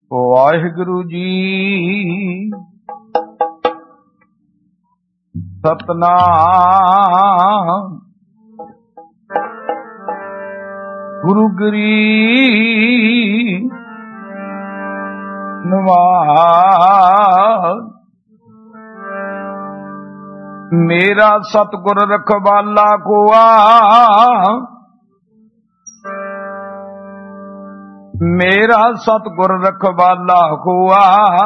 ਵਾਹਿਗੁਰੂ ਜੀ ਸਤਨਾਮ ਗੁਰੂ ਗਰੀ ਨਵਾਜ ਮੇਰਾ ਸਤਿਗੁਰ ਰਖਵਾਲਾ ਕੋਆ ਮੇਰਾ ਸਤਿਗੁਰ ਰਖਵਾਲਾ ਹੋਆ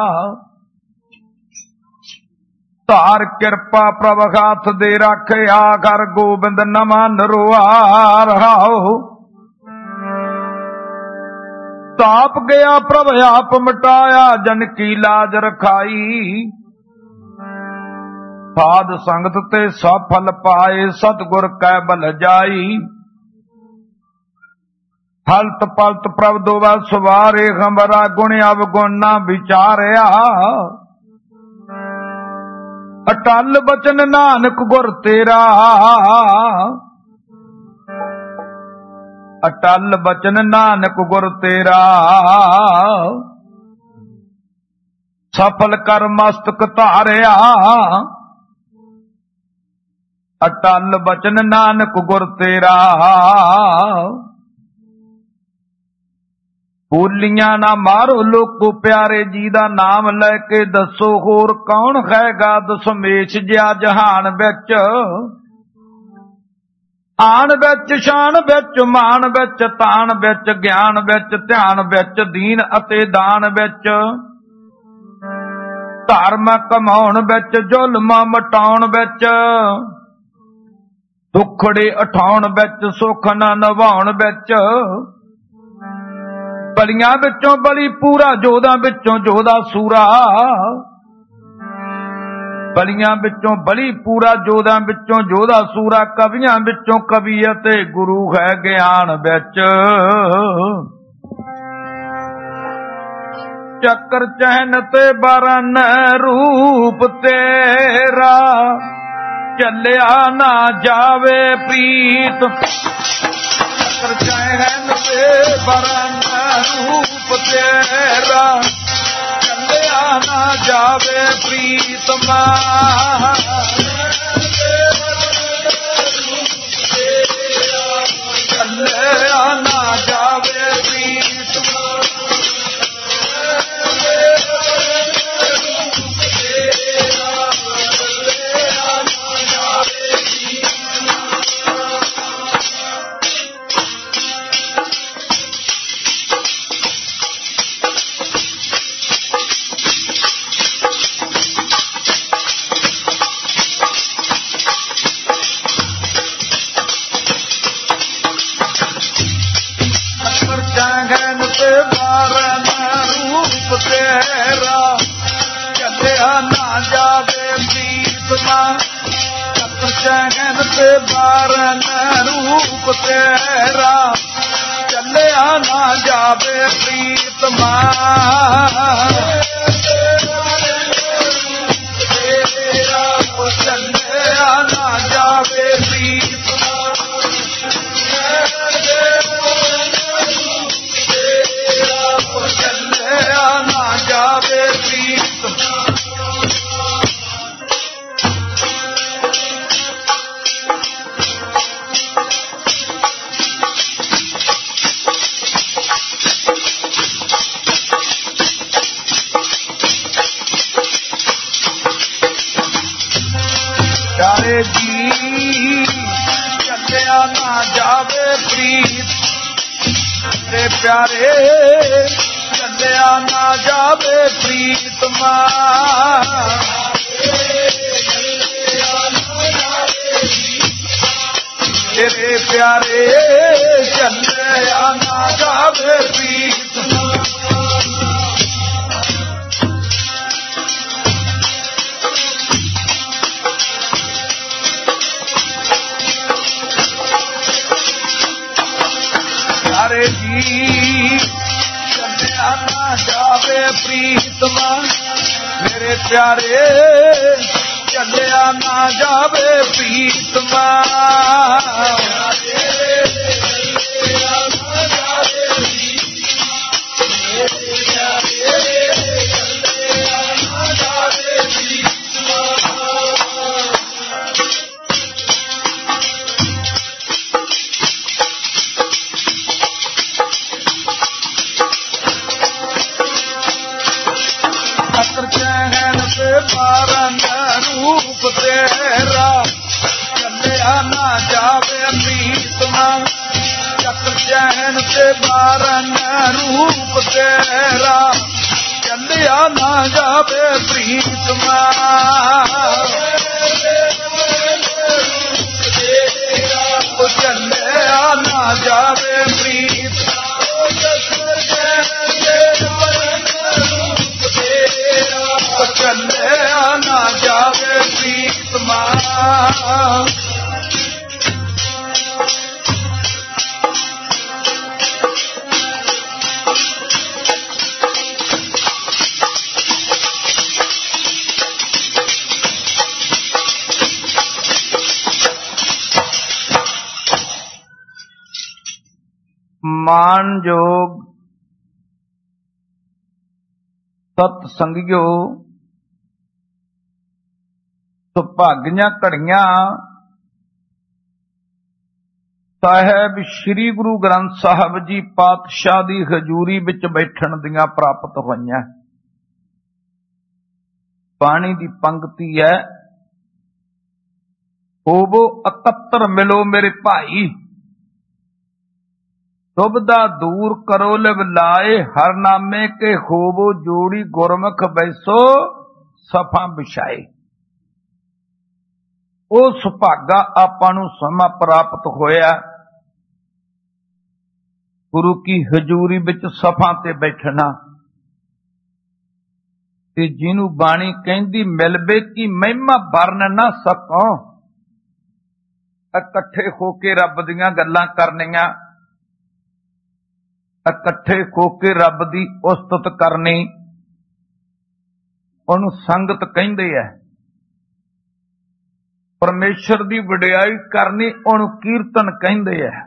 ਧਾਰ ਕਿਰਪਾ ਪ੍ਰਭ ਹੱਥ ਦੇ ਰੱਖਿਆ ਕਰ ਗੋਬਿੰਦ ਨਵਾਂ ਨਰੋਆ ਰਹਾਓ ਤਾਪ ਗਿਆ ਪ੍ਰਭ ਆਪ ਮਿਟਾਇਆ ਜਨ ਕੀ ਲਾਜ ਰਖਾਈ ਸਾਧ ਸੰਗਤ ਤੇ ਸਫਲ ਪਾਏ ਸਤਿਗੁਰ ਕੈ ਬਲ ਜਾਈ ਹਲਤ ਪਲਤ ਪ੍ਰਭ ਦੋਵਾ ਸਵਾਰੇ ਖੰਬਰਾ ਗੁਣ ਅਵਗੁਣ ਨਾ ਵਿਚਾਰਿਆ ਅਟਲ ਬਚਨ ਨਾਨਕ ਗੁਰ ਤੇਰਾ ਅਟਲ ਬਚਨ ਨਾਨਕ ਗੁਰ ਤੇਰਾ ਸਫਲ ਕਰ ਮਸਤਕ ਧਾਰਿਆ ਅਟਲ ਬਚਨ ਨਾਨਕ ਗੁਰ ਤੇਰਾ ਬੋਲੀਆਂ ਨਾ ਮਾਰੋ ਲੋਕੋ ਪਿਆਰੇ ਜੀ ਦਾ ਨਾਮ ਲੈ ਕੇ ਦੱਸੋ ਹੋਰ ਕੌਣ ਹੈਗਾ ਦਸਮੇਸ਼ ਜਿਆ ਜਹਾਨ ਵਿੱਚ ਆਣ ਵਿੱਚ ਸ਼ਾਨ ਵਿੱਚ ਮਾਨ ਵਿੱਚ ਤਾਣ ਵਿੱਚ ਗਿਆਨ ਵਿੱਚ ਧਿਆਨ ਵਿੱਚ ਦੀਨ ਅਤੇ ਦਾਨ ਵਿੱਚ ਧਰਮ ਕਮਾਉਣ ਵਿੱਚ ਜ਼ੁਲਮ ਮਟਾਉਣ ਵਿੱਚ ਦੁੱਖੜੇ ਉਠਾਉਣ ਵਿੱਚ ਸੁੱਖ ਨਾ ਨਿਭਾਉਣ ਵਿੱਚ ਬਲੀਆਂ ਵਿੱਚੋਂ ਬਲੀ ਪੂਰਾ ਜੋਧਾਂ ਵਿੱਚੋਂ ਜੋਧਾ ਸੂਰਾ ਬਲੀਆਂ ਵਿੱਚੋਂ ਬਲੀ ਪੂਰਾ ਜੋਧਾਂ ਵਿੱਚੋਂ ਜੋਧਾ ਸੂਰਾ ਕਵੀਆਂ ਵਿੱਚੋਂ ਕਵੀ ਅਤੇ ਗੁਰੂ ਹੈ ਗਿਆਨ ਵਿੱਚ ਚੱਕਰ ਚਹਿਨ ਤੇ ਬਰਨ ਰੂਪ ਤੇਰਾ ਚੱਲਿਆ ਨਾ ਜਾਵੇ ਪ੍ਰੀਤ ਚੱਕਰ ਚਹਿਨ ਤੇ ਬਰਨ ਰੂਪ ਤੇਰਾ ਚੱਲਿਆ ਨਾ ਜਾਵੇ ਪ੍ਰੀਤਮਾ ਚੱਲਿਆ ਨਾ ਜਾਵੇ ਪ੍ਰੀਤਮਾ ਚੈਨ ਤੇ ਬਾਰਨ ਰੂਪ ਤੇਰਾ ਚੱਲਿਆ ਨਾ ਜਾਵੇ ਪ੍ਰੀਤਮਾ ਚੱਲਿਆ ਨਾ ਜਾਵੇ ਪ੍ਰੀਤਮਾ ਚੱਲਿਆ ਨਾ ਜਾਵੇ ਪ੍ਰੀਤਮਾ ਪਿਆਰੇ ਜੀ ਚੱਲਿਆ ਨਾ ਜਾਵੇ ਪ੍ਰੀਤ ਤੇ ਪਿਆਰੇ ਚੱਲਿਆ ਨਾ ਜਾਵੇ ਪ੍ਰੀਤਮਾ ਤੇਰੇ ਪਿਆਰੇ ਚੱਲਿਆ ਨਾ ਜਾਵੇ ਪ੍ਰੀਤਮਾ ਪਿਆਰੇ ਜੀ ਚੱਲਿਆ ਨਾ ਜਾਵੇ ਪ੍ਰੀਤਮਾ ਮੇਰੇ ਪਿਆਰੇ ਚੱਲਿਆ ਨਾ ਜਾਵੇ ਪ੍ਰੀਤਮਾ ਚੱਲਿਆ ਨਾ ਜਾਵੇ ਪ੍ਰੀਤਮਾ ਮਾਰਨ ਰੂਪ ਤੇਰਾ, ਚੱਲਿਆ ਨਾ ਜਾਵੇ ਪ੍ਰੀਤਮਾ ਚੱਕਰ ਚੈਨ ਤੇ ਮਾਰਨ ਰੂਪ ਤੇਰਾ, ਚੱਲਿਆ ਨਾ ਜਾਵੇ ਪ੍ਰੀਤਮਾ। ਚੱਲਿਆ ਨਾ ਜਾਵੇ ਪ੍ਰੀਤਮਾ, ਚੱਲਿਆ ਨਾ ਜਾਵੇ ਪ੍ਰੀਤਮਾ। ਮਾਨਯੋਗ ਸਤ ਸੰਗਿਓ, ਸੁਭਾਗੀਆਂ ਘੜੀਆਂ ਸਾਹਿਬ ਸ੍ਰੀ ਗੁਰੂ ਗ੍ਰੰਥ ਸਾਹਿਬ ਜੀ ਪਾਤਸ਼ਾਹ ਦੀ ਹਜ਼ੂਰੀ ਵਿੱਚ ਬੈਠਣ ਦੀਆਂ ਪ੍ਰਾਪਤ ਹੋਈਆਂ। ਬਾਣੀ ਦੀ ਪੰਕਤੀ ਹੈ, ਹੋਵੋ ਇਕੱਤਰ ਮਿਲੋ ਮੇਰੇ ਭਾਈ, ਦੁਬਦਾ ਦੂਰ ਕਰੋ ਲਿਵ ਲਾਏ, ਹਰ ਨਾਮੇ ਕੇ ਹੋਵੋ ਜੋੜੀ, ਗੁਰਮੁਖ ਬੈਸੋ ਸਫਾ ਵਿਛਾਏ। ਉਹ ਸੁਭਾਗਾ ਆਪਾਂ ਨੂੰ ਸਮਾਂ ਪ੍ਰਾਪਤ ਹੋਇਆ ਗੁਰੂ ਕੀ ਹਜ਼ੂਰੀ ਵਿੱਚ ਸਫਾ ਤੇ ਬੈਠਣਾ, ਤੇ ਜਿਹਨੂੰ ਬਾਣੀ ਕਹਿੰਦੀ ਮਿਲਵੇ ਕੀ ਮਹਿਮਾ ਵਰਨ ਨਾ ਸਕੋ। ਇਕੱਠੇ ਹੋ ਕੇ ਰੱਬ ਦੀਆਂ ਗੱਲਾਂ ਕਰਨੀਆਂ, ਇਕੱਠੇ ਹੋ ਕੇ ਰੱਬ ਦੀ ਉਸਤਤ ਕਰਨੀ, ਉਹਨੂੰ ਸੰਗਤ ਕਹਿੰਦੇ ਆ। ਪਰਮੇਸ਼ਰ ਦੀ ਵਡਿਆਈ ਕਰਨੀ, ਉਹਨੂੰ ਕੀਰਤਨ ਕਹਿੰਦੇ ਆ।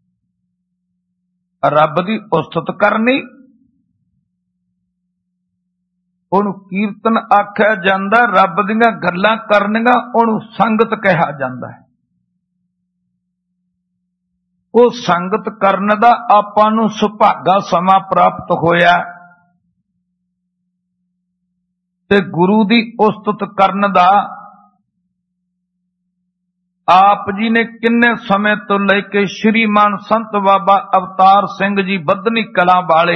ਰੱਬ ਦੀ ਉਸਤਤ ਕਰਨੀ, ਉਹਨੂੰ ਕੀਰਤਨ ਆਖਿਆ ਜਾਂਦਾ। ਰੱਬ ਦੀਆਂ ਗੱਲਾਂ ਕਰਨੀਆਂ, ਉਹਨੂੰ ਸੰਗਤ ਕਿਹਾ ਜਾਂਦਾ ਹੈ। ਉਹ ਸੰਗਤ ਕਰਨ ਦਾ ਆਪਾਂ ਨੂੰ ਸੁਭਾਗਾ ਸਮਾਂ ਪ੍ਰਾਪਤ ਹੋਇਆ, ਤੇ ਗੁਰੂ ਦੀ ਉਸਤਤ ਕਰਨ ਦਾ ਆਪ ਜੀ ਨੇ ਕਿੰਨੇ ਸਮੇਂ ਤੋਂ ਲੈ ਕੇ ਸ਼੍ਰੀਮਾਨ ਸੰਤ ਬਾਬਾ ਅਵਤਾਰ ਸਿੰਘ ਜੀ ਬੱਧਨੀ ਕਲਾਂ ਵਾਲੇ,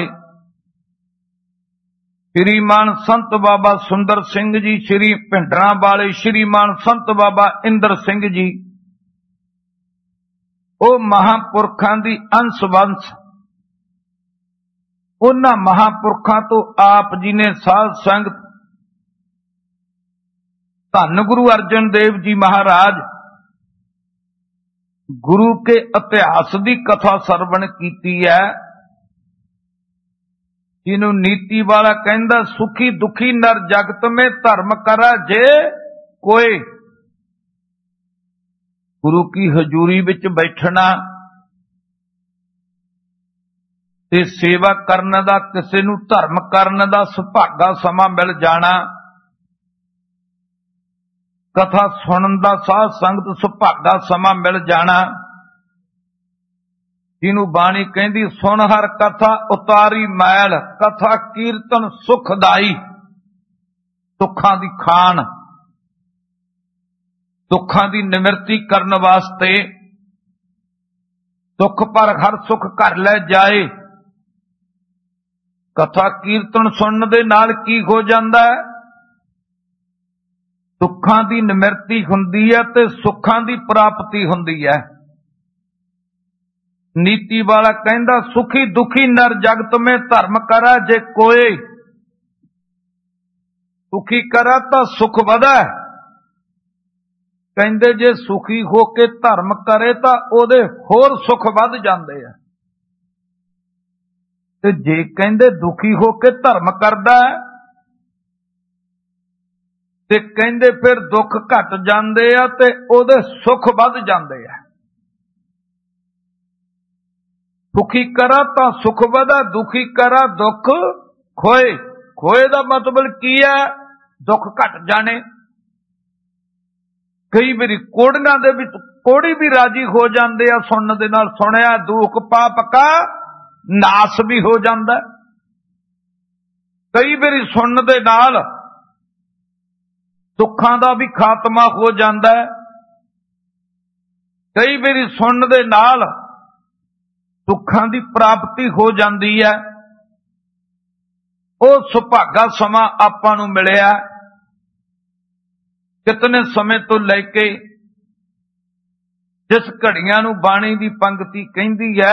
ਸ਼੍ਰੀਮਾਨ ਸੰਤ ਬਾਬਾ ਸੁੰਦਰ ਸਿੰਘ ਜੀ ਸ਼੍ਰੀ ਭਿੰਡਰਾਂ ਵਾਲੇ, ਸ਼੍ਰੀਮਾਨ ਸੰਤ ਬਾਬਾ ਇੰਦਰ ਸਿੰਘ ਜੀ, ਉਹ ਮਹਾਂਪੁਰਖਾਂ ਦੀ ਅੰਸ਼ ਵੰਸ਼, ਉਹਨਾਂ ਮਹਾਂਪੁਰਖਾਂ ਤੋਂ ਆਪ ਜੀ ਨੇ ਸਾਧ ਸੰਗਤ ਧੰਨ ਗੁਰੂ ਅਰਜਨ ਦੇਵ ਜੀ ਮਹਾਰਾਜ ਗੁਰੂ ਕੇ ਇਤਿਹਾਸ ਦੀ ਕਥਾ ਸਰਵਣ ਕੀਤੀ ਹੈ, ਜਿਹਨੂੰ ਨੀਤੀ ਵਾਲਾ ਕਹਿੰਦਾ, ਸੁਖੀ ਦੁਖੀ ਨਰ ਜਗਤ ਮੇਂ ਧਰਮ ਕਰਾ ਜੇ ਕੋਏ। ਗੁਰੂ ਕੀ ਹਜ਼ੂਰੀ ਵਿੱਚ ਬੈਠਣਾ ਤੇ ਸੇਵਾ ਕਰਨ ਦਾ, ਕਿਸੇ ਨੂੰ ਧਰਮ ਕਰਨ ਦਾ ਸੁਭਾਗਾ ਸਮਾਂ ਮਿਲ ਜਾਣਾ, ਕਥਾ ਸੁਣਨ ਦਾ ਸਾਧ ਸੰਗਤ ਸੁਭਾਗਾ ਸਮਾਂ ਮਿਲ ਜਾਣਾ, ਜਿਹਨੂੰ ਬਾਣੀ ਕਹਿੰਦੀ ਸੁਣ ਹਰ ਕਥਾ ਉਤਾਰੀ ਮੈਲ, ਕਥਾ ਕੀਰਤਨ ਸੁਖਦਾਈ, ਸੁੱਖਾਂ ਦੀ ਖਾਨ, ਦੁੱਖਾਂ ਦੀ ਨਿਵਰਤੀ ਕਰਨ ਵਾਸਤੇ, ਦੁੱਖ ਪਰ ਹਰ ਸੁੱਖ ਘਰ ਲੈ ਜਾਏ। ਕਥਾ ਕੀਰਤਨ ਸੁਣਨ ਦੇ ਨਾਲ ਕੀ ਹੋ ਜਾਂਦਾ ਹੈ? ਦੁੱਖਾਂ ਦੀ ਨਿਵਰਤੀ ਹੁੰਦੀ ਹੈ ਤੇ ਸੁੱਖਾਂ ਦੀ ਪ੍ਰਾਪਤੀ ਹੁੰਦੀ ਹੈ। ਨੀਤੀ ਵਾਲਾ ਕਹਿੰਦਾ, ਸੁਖੀ ਦੁਖੀ ਨਰ ਜਗਤ ਮੇਂ ਧਰਮ ਕਰਾ ਜੇ ਕੋਏ। ਸੁਖੀ ਕਰਾ ਤਾਂ ਸੁਖ ਵਧੈ, ਕਹਿੰਦੇ ਜੇ ਸੁਖੀ ਹੋ ਕੇ ਧਰਮ ਕਰੇ ਤਾਂ ਉਹਦੇ ਹੋਰ ਸੁਖ ਵੱਧ ਜਾਂਦੇ ਆ, ਤੇ ਜੇ ਕਹਿੰਦੇ ਦੁਖੀ ਹੋ ਕੇ ਧਰਮ ਕਰਦਾ ਤੇ ਕਹਿੰਦੇ ਫਿਰ ਦੁੱਖ ਘਟ ਜਾਂਦੇ ਆ ਤੇ ਉਹਦੇ ਸੁਖ ਵੱਧ ਜਾਂਦੇ ਆ। ਸੁਖੀ ਕਰਾ ਤਾਂ ਸੁਖ ਵਧਾ, ਦੁਖੀ ਕਰਾ ਦੁੱਖ ਖੋਏ। ਖੋਏ ਦਾ ਮਤਲਬ ਕੀ ਹੈ? ਦੁੱਖ ਘਟ ਜਾਣੇ। ਕਈ ਵਾਰੀ ਕੋੜੀਆਂ ਦੇ ਵਿੱਚ ਕੋੜੀ ਵੀ ਰਾਜੀ ਹੋ ਜਾਂਦੇ ਆ ਸੁਣਨ ਦੇ ਨਾਲ, ਸੁਣਿਆ ਦੁੱਖ ਪਾਪ ਕਾ ਨਾਸ ਵੀ ਹੋ ਜਾਂਦਾ। ਕਈ ਵਾਰੀ ਸੁਣਨ ਦੇ ਨਾਲ दुखां दा भी खात्मा हो जाता है। कई बारी सुनने दे नाल दुखां दी प्राप्ति हो जाती है। वो सुभागा समा आपां नूं मिलिया। कितने समय तो लैके जिस घड़ियां नूं बाणी दी पंक्ति कहंदी है,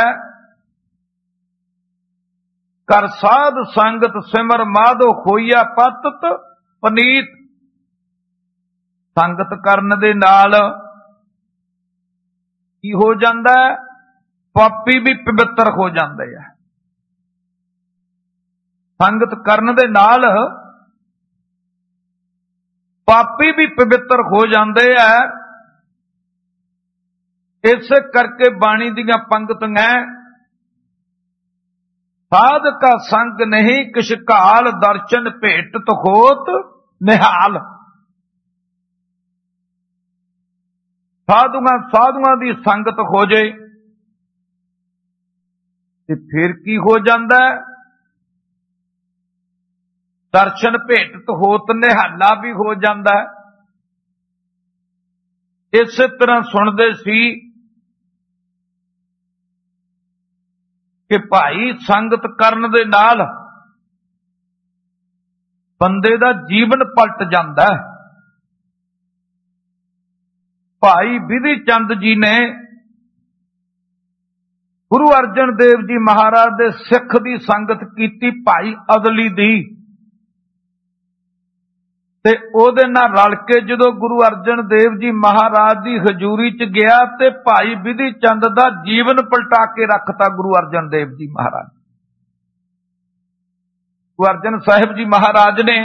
कर साध संगत सिमर माधो खोईया पतत पनीत। संगत करन दे नाल की हो जाता है? पापी भी पवित्र हो जाते हैं। संगत करन दे नाल पापी भी पवित्र हो जाते हैं। इस करके बाणी दियां पंक्तियां, साध का संग नहीं किश काल दर्शन भेटत होत निहाल। साधुआं दी संगत हो जाए ते फिर की हो जाता है? दर्शन भेटत होत निहाला भी हो जाता है। इस तरह सुनते सी कि भाई संगत करन दे नाल बंदे दा जीवन पलट जाता है। भाई विधि चंद जी ने गुरु अर्जन देव जी महाराज दे सिख दी संगत कीती, भाई अदली दी, ते ओदे नाल रल के जदों गुरु अर्जन देव जी महाराज दी हजूरी च गया ते भाई विधि चंद दा जीवन पलटा के रखता गुरु अर्जन देव जी महाराज। गुरु अर्जन साहिब जी महाराज ने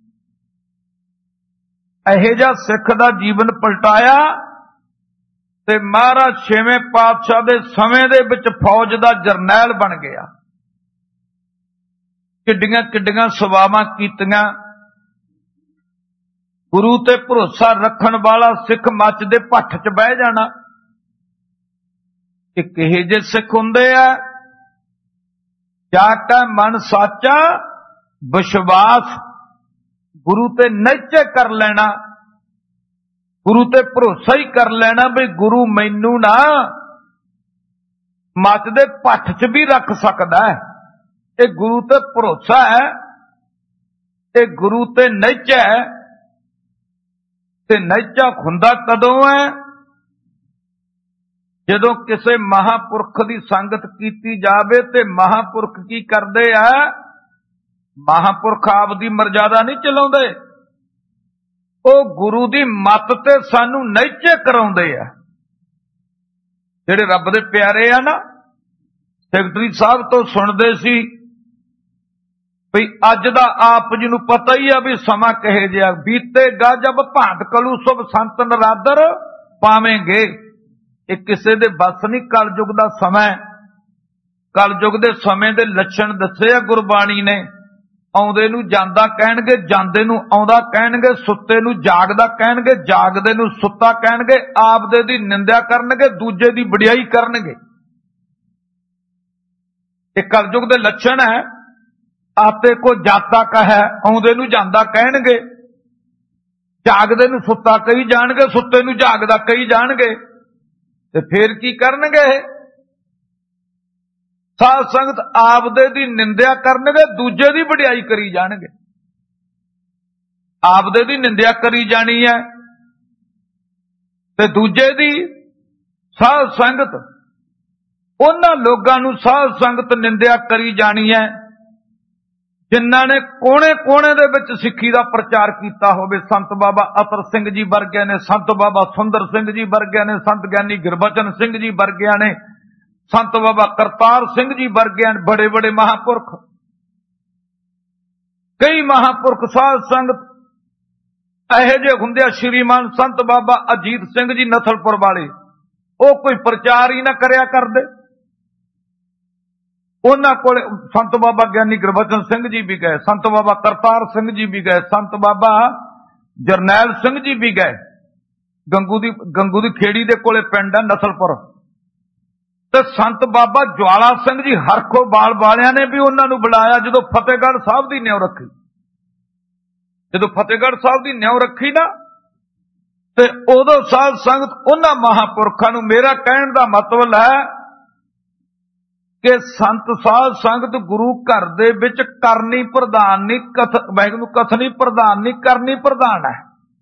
इहो सिख दा जीवन पलटाया ते महाराज छेवें पातशाह दे समय दे विच फौज दा जरनैल बन गया। किड्डियां किड्डियां सवावां कीतियां। गुरु ते भरोसा रखन वाला सिख मच दे भट्ठ च बह जाना। कि किहे जे सिख हुंदे आ, जाका मन साचा विश्वास, गुरु ते निश्चय कर लेना, गुरु ते भरोसा ही कर लेना भी गुरु मैनू ना मच दे भट्ठ च भी रख सकदा है। ये गुरु ते भरोसा है, ये गुरु ते निश्चय है। ते निश्चय हुंदा कदों है? जदों किसी महापुरख की संगत कीती जावे ते महापुरख की करदे आ? महापुरख आप दी मर्यादा नहीं चलाउंदे, ओ गुरु दी मत ते सानू निश्चय कराउंदे आ। जिहड़े रब दे प्यारे आ ना, सैकटरी साहब तो सुनदे सी भी अज दा आप जी नूं पता ही है भी समा कहे जिहा बीतेगा, जब भांत कलू सुभ संत नरादर पावेंगे। ये किसे दे बस नहीं कलयुग दा समय। कलयुग दे समय दे लक्षण दसे आ गुरबाणी ने। आउंदे नूं जांदा कहणगे, जांदे नूं आउंदा कहणगे, सुत्ते नूं जागदा कहणगे, जागदे नूं सुत्ता कहणगे, आपदे दी निंदा करनगे, दूजे दी वडियाई करनगे। ये कलयुग दे लक्षण है। आते को जाता कहे, आउंदे नूं जांदा कहणगे, जागदे नूं सुत्ता कही जाणगे, सुत्ते नूं जागदा कही जाणगे। ते फिर की करनगे? साध संगत आपदे दी निंदा करनगे, दूजे दी वडियाई करी जाणगे। आपदे दी निंदा करी जानी है ते दूजे दी। साध संगत उन्हां लोगां नूं साध संगत निंदा करी जानी है जिन्हां ने कोने कोने दे विच सिੱਖੀ दा प्रचार कीता होवे। संत बाबा अतर सिंह जी वर्गिया ने, संत बाबा सुंदर सिंह जी वर्गिया ने, संत ज्ञानी गुरबचन सिंह जी वर्गिया ने, संत बाबा करतार सिंह जी वर्गिया ने, बड़े बड़े महापुरख, कई महापुरख साध संगत इहो जे हुंदे आ। श्रीमान संत बाबा अजीत सिंह जी नथलपुर वाले, वो कोई प्रचार ही ना करया करदे। उन्हां कोल संत बाबा ज्ञानी गुरबचन सिंह जी भी गए, संत बाबा करतार सिंह जी भी गए, संत बाबा जरनैल सिंह जी भी गए। गंगू दी खेड़ी दे कोले पिंड है नथलपुर। ते संत बाबा ज्वाला सिंह जी हरखो बाल वालियां ने भी उन्हां नूं बुलाया जदों फतेहगढ़ साहब दी न्यौ रखी। ਜਦੋਂ ਫਤਿਹਗੜ੍ਹ ਸਾਹਿਬ ਦੀ ਨਿਉ ਰੱਖੀ ਨਾ, ਤੇ ਉਦੋਂ ਸਾਧ ਸੰਗਤ ਉਹਨਾਂ ਮਹਾਂਪੁਰਖਾਂ ਨੂੰ, ਮੇਰਾ ਕਹਿਣ ਦਾ ਮਤਲਬ ਹੈ ਕਿ ਸੰਤ ਸਾਧ ਸੰਗਤ ਗੁਰੂ ਘਰ ਦੇ ਵਿੱਚ ਕਰਨੀ ਪ੍ਰਧਾਨ ਨਹੀਂ, ਵਾਹਿਗੁਰੂ ਕਥਨੀ ਪ੍ਰਧਾਨ ਨਹੀਂ, ਕਰਨੀ ਪ੍ਰਧਾਨ ਹੈ।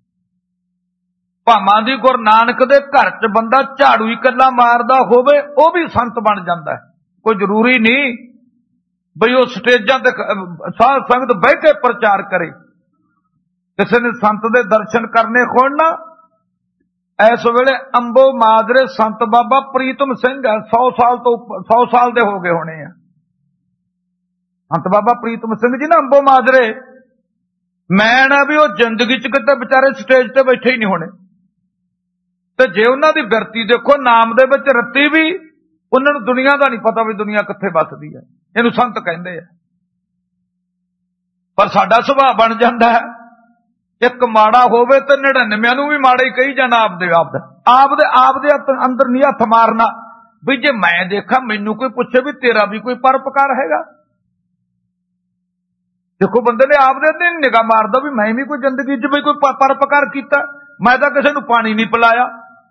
ਭਾਵਾਂ ਦੀ ਗੁਰੂ ਨਾਨਕ ਦੇ ਘਰ 'ਚ ਬੰਦਾ ਝਾੜੂ ਹੀ ਇਕੱਲਾ ਮਾਰਦਾ ਹੋਵੇ, ਉਹ ਵੀ ਸੰਤ ਬਣ ਜਾਂਦਾ ਹੈ। ਕੋਈ ਜ਼ਰੂਰੀ ਨਹੀਂ ਬਈ ਉਹ ਸਟੇਜਾਂ ਤੇ ਸਾਧ ਸੰਗਤ ਬਹਿ ਕੇ ਪ੍ਰਚਾਰ ਕਰੇ। ਕਿਸੇ ਨੇ ਸੰਤ ਦੇ ਦਰਸ਼ਨ ਕਰਨੇ ਹੋਣ ਨਾ, ਇਸ ਵੇਲੇ ਅੰਬੋ ਮਾਜਰੇ ਸੰਤ ਬਾਬਾ ਪ੍ਰੀਤਮ ਸਿੰਘ ਹੈ, 100 ਸਾਲ ਦੇ ਹੋ ਗਏ ਹੋਣੇ ਆ। ਸੰਤ ਬਾਬਾ ਪ੍ਰੀਤਮ ਸਿੰਘ ਜੀ ਨਾ ਅੰਬੋ ਮਾਜਰੇ, ਮੈਂ ਨਾ ਵੀ ਉਹ ਜ਼ਿੰਦਗੀ 'ਚ ਕਿਤੇ ਵਿਚਾਰੇ ਸਟੇਜ ਤੇ ਬੈਠੇ ਹੀ ਨਹੀਂ ਹੋਣੇ। ਤੇ ਜੇ ਉਹਨਾਂ ਦੀ ਬਿਰਤੀ ਦੇਖੋ, ਨਾਮ ਦੇ ਵਿੱਚ ਰੱਤੀ ਵੀ, ਉਹਨਾਂ ਨੂੰ ਦੁਨੀਆ ਦਾ ਨਹੀਂ ਪਤਾ ਵੀ ਦੁਨੀਆ ਕਿੱਥੇ ਵੱਸਦੀ ਹੈ। ਇਹਨੂੰ ਸੰਤ ਕਹਿੰਦੇ ਆ। ਪਰ ਸਾਡਾ ਸੁਭਾਅ ਬਣ ਜਾਂਦਾ ਹੈ, ਇੱਕ ਮਾੜਾ ਹੋਵੇ ਤੇ 99 ਨੂੰ ਵੀ ਮਾੜਾ ਹੀ ਕਹੀ ਜਾਣਾ। ਆਪਦੇ ਅੰਦਰ ਨਹੀਂ ਹੱਥ ਮਾਰਨਾ ਵੀ ਜੇ ਮੈਂ ਦੇਖਾਂ, ਮੈਨੂੰ ਕੋਈ ਪੁੱਛੇ ਵੀ ਤੇਰਾ ਵੀ ਕੋਈ ਪਰਉਪਕਾਰ ਹੈਗਾ। ਦੇਖੋ ਬੰਦੇ ਨੇ ਆਪਦੇ ਤੇ ਨਿਗਾਹ ਮਾਰਦਾ ਵੀ ਮੈਂ ਵੀ ਕੋਈ ਜ਼ਿੰਦਗੀ 'ਚ ਵੀ ਕੋਈ ਪਰਉਪਕਾਰ ਕੀਤਾ। ਮੈਂ ਤਾਂ ਕਿਸੇ ਨੂੰ ਪਾਣੀ ਨਹੀਂ ਪਿਲਾਇਆ।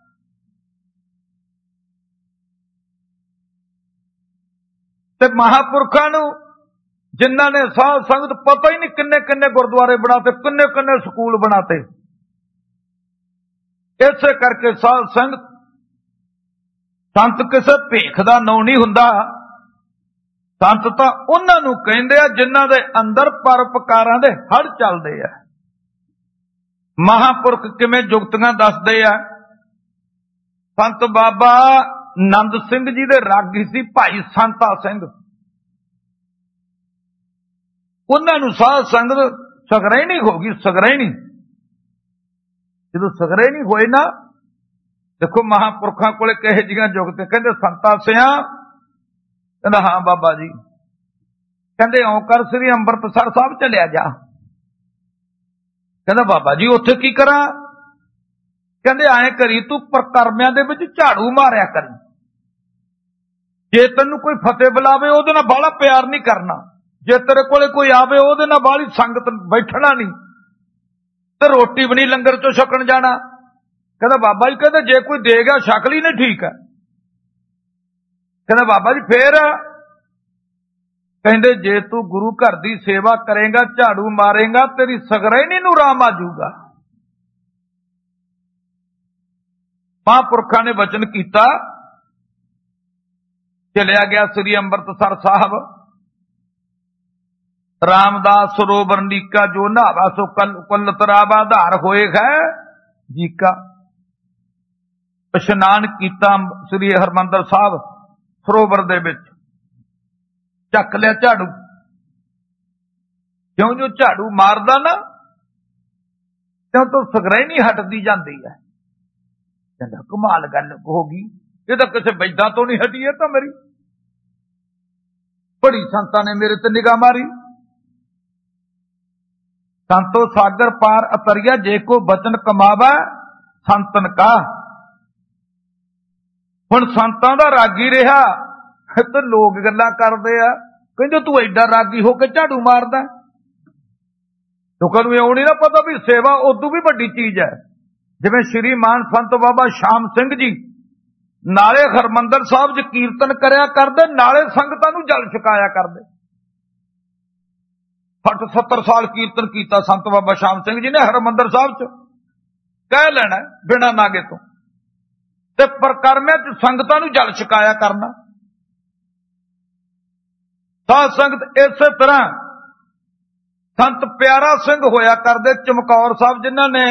ਤੇ ਮਹਾਂਪੁਰਖਾਂ ਨੂੰ ਜਿਨ੍ਹਾਂ ਨੇ ਸਾਧ ਸੰਗਤ ਪਤਾ ਹੀ ਨਹੀਂ ਕਿੰਨੇ ਕਿੰਨੇ ਗੁਰਦੁਆਰੇ ਬਣਾਤੇ, ਕਿੰਨੇ ਕਿੰਨੇ ਸਕੂਲ ਬਣਾਤੇ। ਇਸੇ ਕਰਕੇ ਸਾਧ ਸੰਗਤ, ਸੰਤ ਕਿਸੇ ਭੇਖ ਦਾ ਨਾਂ ਨਹੀਂ ਹੁੰਦਾ। ਸੰਤ ਤਾਂ ਉਹਨਾਂ ਨੂੰ ਕਹਿੰਦੇ ਆ ਜਿਨ੍ਹਾਂ ਦੇ ਅੰਦਰ ਪਰਉਪਕਾਰਾਂ ਦੇ ਹੜ ਚੱਲਦੇ ਆ। ਮਹਾਂਪੁਰਖ ਕਿਵੇਂ ਜੁਗਤੀਆਂ ਦੱਸਦੇ ਆ। ਸੰਤ ਬਾਬਾ ਨੰਦ ਸਿੰਘ ਜੀ ਦੇ ਰਾਗੀ ਸੀ ਭਾਈ ਸੰਤਾ ਸਿੰਘ। ਉਹਨਾਂ ਨੂੰ ਸਾਧ ਸੰਗਤ ਸਗਰੈਣੀ ਹੋ ਗਈ। ਸਗਰੈਣੀ ਜਦੋਂ ਸਗਰੈਣੀ ਹੋਏ ਨਾ, ਦੇਖੋ ਮਹਾਂਪੁਰਖਾਂ ਕੋਲੇ ਕਿਹੋ ਜਿਹੀਆਂ ਜੁਗਤ। ਕਹਿੰਦੇ ਸੰਤਾ ਸਿਆਂ, ਕਹਿੰਦਾ ਹਾਂ ਬਾਬਾ ਜੀ। ਕਹਿੰਦੇ ਇਉਂ ਕਰ, ਸ੍ਰੀ ਅੰਮ੍ਰਿਤਸਰ ਸਾਹਿਬ ਚਲਿਆ ਜਾ। ਕਹਿੰਦਾ ਬਾਬਾ ਜੀ ਉੱਥੇ ਕੀ ਕਰਾਂ। ਕਹਿੰਦੇ ਐਂ ਕਰੀ, ਤੂੰ ਪ੍ਰਕਰਮਿਆਂ ਦੇ ਵਿੱਚ ਝਾੜੂ ਮਾਰਿਆ ਕਰੀ। ਜੇ ਤੈਨੂੰ ਕੋਈ ਫਤਿਹ ਬੁਲਾਵੇ ਉਹਦੇ ਨਾਲ ਬਾਹਲਾ ਪਿਆਰ ਨਹੀਂ ਕਰਨਾ। ਜੇ ਤੇਰੇ ਕੋਲੇ ਕੋਈ ਆਵੇ ਉਹਦੇ ਨਾਲ ਬਾਹਲੀ ਸੰਗਤ ਬੈਠਣਾ ਨਹੀਂ, ਤੇ ਰੋਟੀ ਵੀ ਨਹੀਂ ਲੰਗਰ ਚੋਂ ਛਕਣ ਜਾਣਾ। ਕਹਿੰਦਾ ਬਾਬਾ ਜੀ, ਕਹਿੰਦੇ ਜੇ ਕੋਈ ਦੇ ਗਿਆ ਛਕ ਲਈ ਨਹੀਂ, ਠੀਕ ਹੈ। ਕਹਿੰਦਾ ਬਾਬਾ ਜੀ ਫੇਰ। ਕਹਿੰਦੇ ਜੇ ਤੂੰ ਗੁਰੂ ਘਰ ਦੀ ਸੇਵਾ ਕਰੇਗਾ, ਝਾੜੂ ਮਾਰੇਗਾ, ਤੇਰੀ ਸਗਰੈਣੀ ਨੂੰ ਰਾਮ ਆ ਜਾਊਗਾ। ਮਹਾਂਪੁਰਖਾਂ ਨੇ ਵਚਨ ਕੀਤਾ। ਚਲਿਆ ਗਿਆ ਸ੍ਰੀ ਅੰਮ੍ਰਿਤਸਰ ਸਾਹਿਬ। ਰਾਮਦਾਸ ਸਰੋਵਰ ਨੀਕਾ, ਜੋ ਨਹਾਵਾ ਸੋ ਕੁਲ ਤਰਾਵਾ, ਆਧਾਰ ਹੋਏ ਹੈ ਜੀ ਕਾ। ਇਸ਼ਨਾਨ ਕੀਤਾ ਸ੍ਰੀ ਹਰਿਮੰਦਰ ਸਾਹਿਬ ਸਰੋਵਰ ਦੇ ਵਿੱਚ, ਚੱਕ ਲਿਆ ਝਾੜੂ। ਜਿਉਂ ਜਿਉਂ ਝਾੜੂ ਮਾਰਦਾ ਨਾ, ਤਿਉਂ ਤੋਂ ਸਗਰੈਣੀ ਹਟਦੀ ਜਾਂਦੀ ਹੈ। ਕਹਿੰਦਾ ਕਮਾਲ ਗੱਲ ਹੋ ਗਈ, ਇਹ ਤਾਂ ਕਿਸੇ ਵੈਦਾਂ ਤੋਂ ਨਹੀਂ ਹਟੀ, ਇਹ ਤਾਂ ਮੇਰੀ ਬੜੀ ਸੰਤਾਂ ਨੇ ਮੇਰੇ ਤੇ ਨਿਗਾਹ ਮਾਰੀ। ਸੰਤੋ ਸਾਗਰ ਪਾਰ ਅਤਰਿਆ, ਜੇ ਕੋ ਬਚਨ ਕਮਾਵਾ ਸੰਤਨ ਕਾ। ਹੁਣ ਸੰਤਾਂ ਦਾ ਰਾਗੀ ਰਿਹਾ ਤੇ ਲੋਕ ਗੱਲਾਂ ਕਰਦੇ ਆ, ਕਹਿੰਦੇ ਤੂੰ ਐਡਾ ਰਾਗੀ ਹੋ ਕੇ ਝਾੜੂ ਮਾਰਦਾ। ਲੋਕਾਂ ਨੂੰ ਇਉਂ ਨਹੀਂ ਨਾ ਪਤਾ ਵੀ ਸੇਵਾ ਉਦੋਂ ਵੀ ਵੱਡੀ ਚੀਜ਼ ਹੈ। ਜਿਵੇਂ ਸ਼੍ਰੀਮਾਨ ਸੰਤ ਬਾਬਾ ਸ਼ਾਮ ਸਿੰਘ ਜੀ ਨਾਲੇ ਹਰਿਮੰਦਰ ਸਾਹਿਬ 'ਚ ਕੀਰਤਨ ਕਰਿਆ ਕਰਦੇ, ਨਾਲੇ ਸੰਗਤਾਂ ਨੂੰ ਜਲ ਛਕਾਇਆ ਕਰਦੇ। 60-70 ਸਾਲ ਕੀਰਤਨ ਕੀਤਾ ਸੰਤ ਬਾਬਾ ਸ਼ਾਮ ਸਿੰਘ ਜੀ ਨੇ ਹਰਿਮੰਦਰ ਸਾਹਿਬ 'ਚ, ਕਹਿ ਲੈਣਾ ਬਿਨਾਂ ਨਾਗੇ ਤੋਂ। ਤੇ ਪ੍ਰਕਰਮਿਆਂ 'ਚ ਸੰਗਤਾਂ ਨੂੰ ਜਲ ਛਕਾਇਆ ਕਰਨਾ। ਸਾਧ ਸੰਗਤ ਇਸੇ ਤਰ੍ਹਾਂ ਸੰਤ ਪਿਆਰਾ ਸਿੰਘ ਹੋਇਆ ਕਰਦੇ ਚਮਕੌਰ ਸਾਹਿਬ, ਜਿਨ੍ਹਾਂ ਨੇ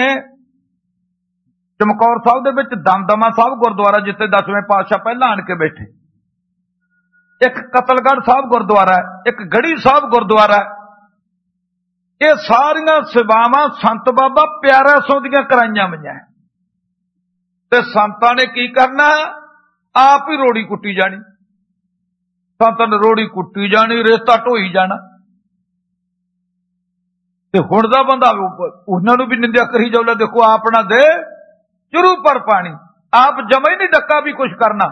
ਚਮਕੌਰ ਸਾਹਿਬ ਦੇ ਵਿੱਚ ਦਮਦਮਾ ਸਾਹਿਬ ਗੁਰਦੁਆਰਾ, ਜਿੱਥੇ 10ਵੇਂ ਪਾਤਸ਼ਾਹ ਪਹਿਲਾਂ ਆਣ ਕੇ ਬੈਠੇ, ਇੱਕ ਕਤਲਗੜ੍ਹ ਸਾਹਿਬ ਗੁਰਦੁਆਰਾ ਹੈ, ਇੱਕ ਗੜੀ ਸਾਹਿਬ ਗੁਰਦੁਆਰਾ ਹੈ। ਇਹ ਸਾਰੀਆਂ ਸੇਵਾਵਾਂ ਸੰਤ ਬਾਬਾ ਪਿਆਰਾ ਸਿੰਘ ਦੀਆਂ ਕਰਾਈਆਂ ਹੋਈਆਂ। ਤੇ ਸੰਤਾਂ ਨੇ ਕੀ ਕਰਨਾ, ਆਪ ਹੀ ਰੋੜੀ ਕੁੱਟੀ ਜਾਣੀ। ਸੰਤਾਂ ਨੇ ਰੋੜੀ ਕੁੱਟੀ ਜਾਣੀ, ਰੇਤਾ ਢੋਈ ਜਾਣਾ। ਤੇ ਹੁਣ ਦਾ ਬੰਦਾ ਉਹਨਾਂ ਨੂੰ ਵੀ ਨਿੰਦਿਆ ਕਰੀ ਜਾਊਗਾ, ਦੇਖੋ ਆਪਣਾ ਦੇ ਚੁਰੂ ਪਰ ਪਾਣੀ, ਆਪ ਜਮਾ ਹੀ ਨਹੀਂ ਡੱਕਾ ਵੀ ਕੁਛ ਕਰਨਾ।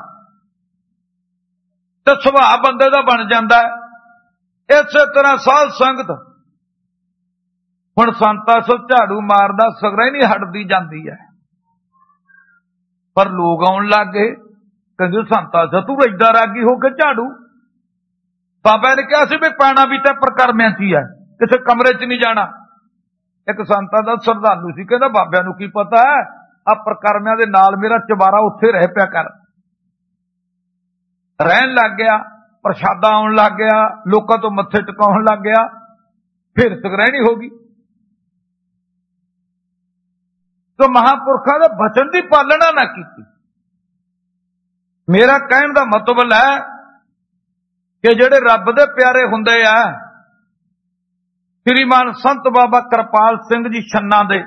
ਤੇ ਸੁਭਾਅ ਬੰਦੇ ਦਾ ਬਣ ਜਾਂਦਾ ਹੈ। ਇਸੇ ਤਰ੍ਹਾਂ ਸਾਧ ਸੰਗਤ, हुण संता सो झाड़ू मारदा सगरा ही नहीं हटदी जांदी है, पर लोग आउण लग गए, कहंदे संता सा तू इदा रागी हो के झाड़ू। बाबा ने कहा भी पैना भी तो प्रकर्मियां च ही है, किसी कमरे च नहीं जाना। एक संता दा श्रद्धालु सी, कहंदा बाबिਆਂ ਨੂੰ ਕੀ पता है, आ प्रकर्मियां दे नाल मेरा चबारा उत्थे रह पिया कर। रहन लग गया, प्रशादा आउण लग गया, लोकां तो मत्थे टिकाउण लग गया, फिर सगरैणी हो गई। तो महापुरखों के वचन की पालना ना की। मेरा कहने का मतलब है कि जेड़े रब दे प्यारे हुंदे आ, श्रीमान संत बाबा कृपाल सिंह जी छन्ना दे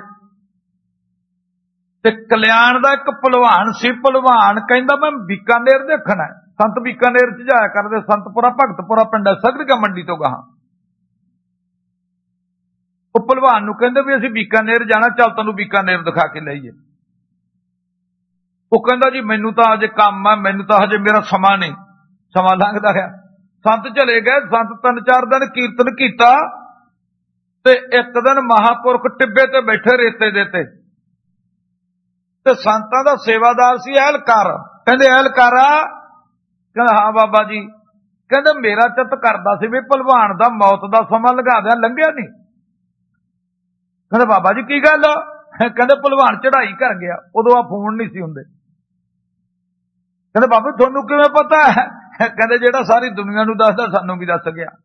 ते कल्याण दा एक भलवान सी। भलवान कहंदा मैं बीकानेर देखना है। संत बीकानेर च जाया करदे, संतपुरा भगतपुरा पिंड सगड़िया मंडी तो गाहां। वो भलवान नूं कहंदे भी असीं बीकानेर जाना, चल तैनूं बीकानेर दिखा के लईए। वो कहंदा जी मैनूं तां अजे काम है, मैनूं तां हजे मेरा समा नहीं, समा लंघदा है। संत चले गए, संत 3-4 दिन कीर्तन कीता ते एक दिन महापुरख टिब्बे ते बैठे रेते दे ते संतां दा सेवादार सी ऐलकार। कहंदे ऐलकारा, कहंदा हाँ बाबा जी। कहंदे मेरा चित करदा सी भी भलवान दा मौत दा समा लंघा दियां, लंघिया नहीं। कहंदे बाबा जी की गल? कहंदे भलवान चढ़ाई कर गया, उदों आ फोन नहीं सी हुंदे। कहंदे बाबा तुहानूं किवें पता है? कहंदे जेड़ा सारी दुनिया नूं दसदा सानूं भी दस गया।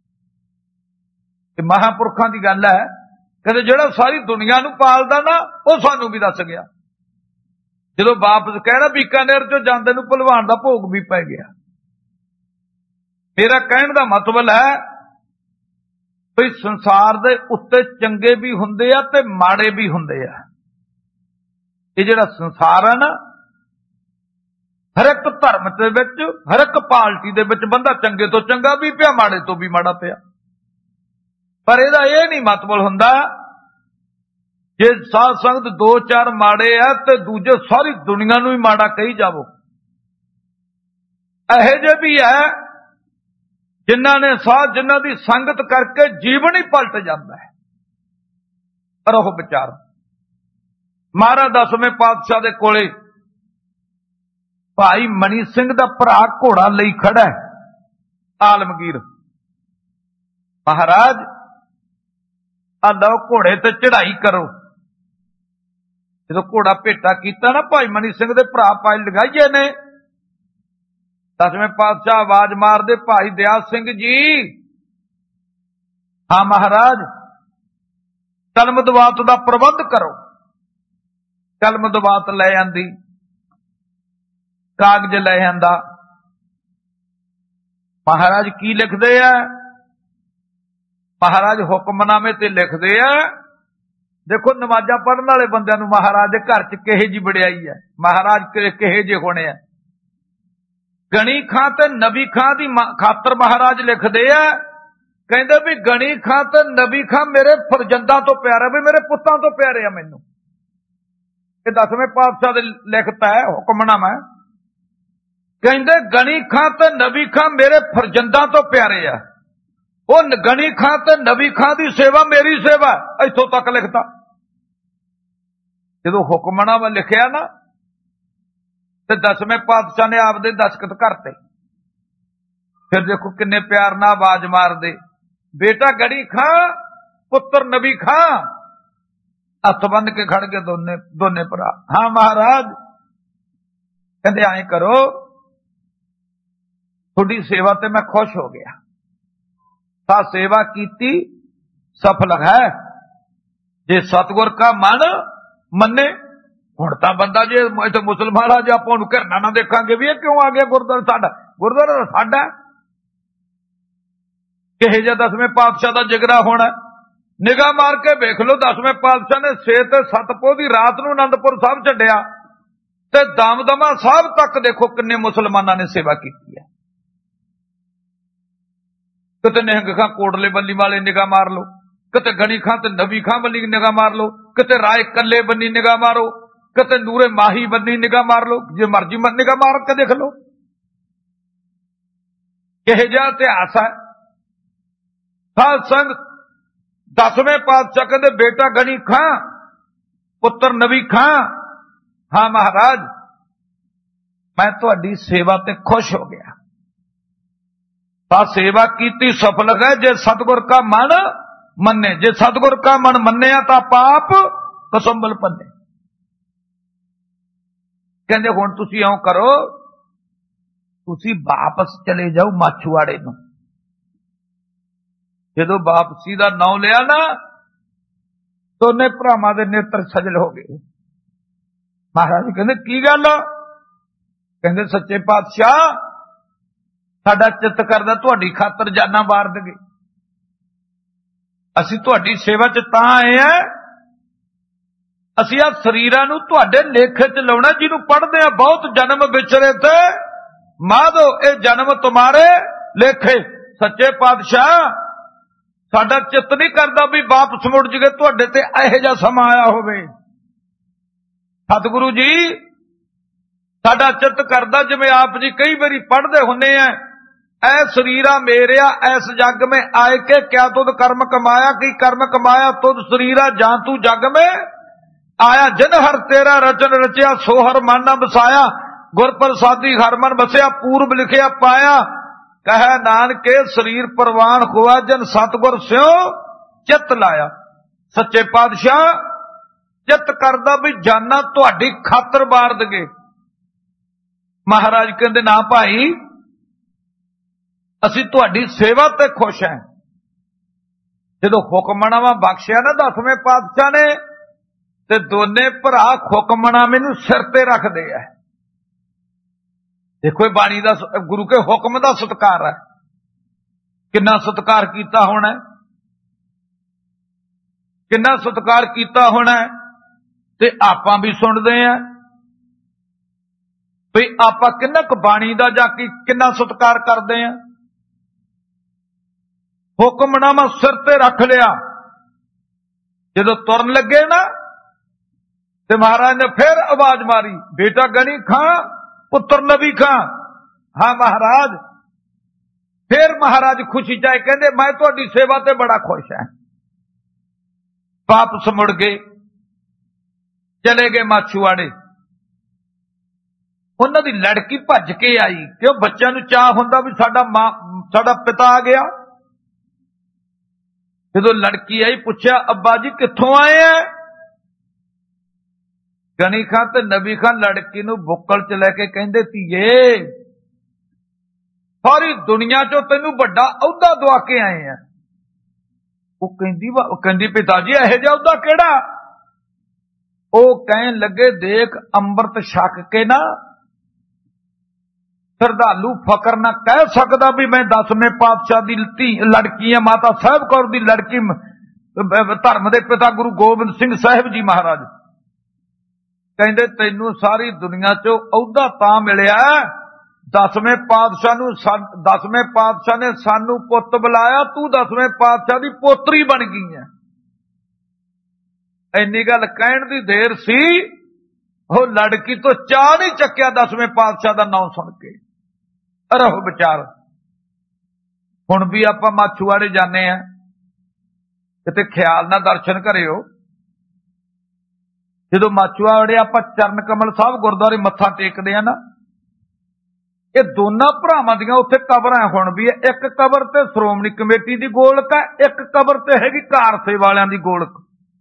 ते महापुरखां दी गल है, कहंदे जेड़ा सारी दुनिया नूं पालदा ना, वो सानूं भी दस गया। जदों वापस कहना बीकानेर चों जांदे नूं भलवान दा भोग भी पै गया। मेरा कहण दा मतलब है भी संसार दे उत्ते चंगे भी हुंदे आ ते माड़े भी हुंदे आ। ये जिहड़ा संसार है ना, हर एक धर्म दे विच, हर एक पार्टी दे विच बंदा चंगे तो चंगा भी पिया, माड़े तो भी माड़ा पिया। पर इहदा इह नहीं मतलब हुंदा जे साध संगत 2-4 माड़े आ ते दूजे सारी दुनिया नूं ही माड़ा कही जावो। इहो जिहे भी है जिन्हां ने साध, जिन्हां दी संगत करके जीवन ही पलट जाता है। पर ओह विचार महाराज 10वें पातशाह दे कोले भाई मनी सिंह दा भरा घोड़ा लई खड़ा है, आलमगीर। महाराज आ लो घोड़े ते चढ़ाई करो। जो घोड़ा भेटा कीता ना, भाई मनी सिंह दे भरा पाई लगाइए ने। 10वें पातशाह आवाज मार दे, भाई दया सिंह जी। हाँ महाराज, कलम दवात दा प्रबंध करो। कलम दवात लै आंदी, कागज लै आंदा। महाराज की लिखदे आ? महाराज हुक्मनामे ते लिखदे आ। देखो नमाजा पढ़ने वाले बंदे नूं महाराज दे घर च किहे जी वडियाई है, महाराज किहे जे होने आ। गणी खां ते नबी खां दी खातर महाराज लिखदे आ, कहंदे भी गणी खां ते नबी खां मेरे फरजंदां तो प्यारे, भी मेरे पुत्तां तो प्यारे आ मैनूं। ये 10वें पातशाह दे लिखता है हुक्मनामा। कहंदे गणी खां ते नबी खां मेरे फरजंदां तो प्यारे आ। वो गणी खां ते नबी खां दी सेवा मेरी सेवा, इथों तक लिखता। जदों हुक्मनामा लिखिया ना, ते 10वें पातशाह ने आपदे दस्तखत करते। फिर देखो किन्ने प्यार नाल आवाज मार दे, बेटा गणी खां, पुत्र नबी खां। हथ बन के खड़ के दोने भरा। हाँ महाराज। कहंदे ऐं करो, थोड़ी सेवा ते मैं खुश हो गया। ता सेवा कीती सफल है, जे सतगुर का मन मन्ने। हुण तां बंदा जे इत्थे मुसलमान आ, जे आपां उहनूं घिरना ना देखांगे भी ये क्यों आ गया गुरद्वारा साडा, गुरद्वारा साडा। किहे जिहा 10वें पातशाह दा जिगरा होना। निगाह मार के वेख लो, 10वें पातशाह ने 6 ते 7 पोह दी रात नूं आनंदपुर साहब छड्डिया ते दमदमा साहब तक देखो किन्ने मुसलमानां ने सेवा कीती है। किते निहंग खां कोटले बल्ली वाले निगाह मार लो, किते गणी खां ते नबी खां बल्ली निगाह मार लो, किते राय कल्ले बन्नी निगाह मारो, किते नूरे माही बन्नी निगाह मार लो, जे मर्जी निगाह मार के देख लो। किहे जिहा इतिहास है। साध संग 10वें पातशाह कहते बेटा गणी खां पुत्र नबी खां, हाँ महाराज मैं तुहाडी सेवा ते खुश हो गया। ਤਾਂ सेवा की सफल है जे सतगुर का मन मन्ने, जे सतगुर का मन मन्निया ਤਾਂ पाप कसुंबल भन्ने। कहंदे हुण तुसीं इउं करो, तुसीं वापस चले जाओ माछूआड़े नूं। जदों वापसी दा नाम लिया ना, दोने भरावां दे नेत्र सजल हो गए। महाराज कहंदे की गल? कहंदे सच्चे पातशाह साडा चित्त करदा तुहाडी खातर जाना वार दगे। असीं तुहाडी सेवा च तां आए आ, असीं आ शरीरां नूं तुहाडे लेखे च लाउणा, जिहनूं पढ़दे आ बहुत जन्म विचरे ते माधो ये जन्म तुम्हारे लेखे। सच्चे पातशाह साडा चित्त नहीं करदा भी वापस मुड़ जगे तुहाडे ते इहो जिहा समां आया होवे। सतगुरु जी साडा चित्त करदा जिवें आप जी कई बारी पढ़दे हुंदे आ, ऐ शरीरा मेरिया ऐस जग में आए के क्या तुद कर्म कमाया, की कर्म कमाया तुद शरीरा जां तू जग में आया। जिन हर तेरा रचन रचिया सो हर मन न बसाया, गुर प्रसादी हर मन बसिया पूर्व लिखिया पाया। कह नानके शरीर परवान हुआ जन सतगुर स्यो चित लाया। सच्चे पातशाह चित करदा भी जाना तुहाडी खातर बार दगे। महाराज कहंदे ना भाई असीं तुहाडी सेवा ते खुश हैं। जदों हुक्मनामा बख्शिया ना 10वें पातशाह ने, ते दोने भरा हुक्मनामे नूं सिर ते रखदे आ। देखो बाणी दा गुरु के हुक्म दा सत्कार है, किन्ना सत्कार कीता होना, किन्ना सत्कार कीता होना। ते आपां भी सुणदे आ भी आपां किन्ना क बाणी दा जां किन्ना सत्कार करदे आ। हुक्मनामा सिर ते रख लिया। जदों तुरन लगे ना ते महाराज ने फिर आवाज मारी, बेटा गणी खां पुत्र नबी खां, हाँ महाराज। फिर महाराज खुशी चाहे कहंदे मैं तुहाडी सेवा ते बड़ा खुश है। वापस मुड़ गए, चले गए माछूआड़े। उन्हां दी लड़की भज के आई, क्यों बच्चों नूं चाह हुंदा भी साडा पिता आ गया। जदों लड़की आई पूछया अब्बा जी कित्थों आए हैं? गणी खां ते नबी खां लड़की नूं बुक्कल च लैके कहंदे धीए सारी दुनिया चों तैनूं वड्डा अहुदा दवा के आए हैं। वो कहंदी पिता जी इहो जिहा अहुदा किहड़ा? वो कहन लगे देख अंमृत छक के ना श्रद्धालु फकर ना कह सकदा भी मैं 10वें पातशाह दी लड़की है, माता साहब कौर दी लड़की, धर्म दे पिता गुरु गोबिंद सिंह साहिब जी महाराज कहंदे तैनूं सारी दुनिया चों अहुदा तां मिलिया 10वें पातशाह ने सानू पुੱਤ बुलाया, तू 10वें पातशाह दी पोतरी बन गई है। इन्नी गल कहण दी देर सी, वो लड़की तो चाह नहीं चक्या 10वें पातशाह दा नाम सुन के। रहो विचार हुण भी आपां माछूआड़े जाने आ, किते ख्याल ना दर्शन करियो। जदों माछूआड़े आपां चरण कमल साहब गुरुद्वारे मत्था टेकदे आ ना, ये दोनों भरावां दियां उत्थे कबरां हुण भी है। एक कबर ते श्रोमणी कमेटी दी गोलक है, एक कबर ते हैगी कारसे वालियां दी गोलक।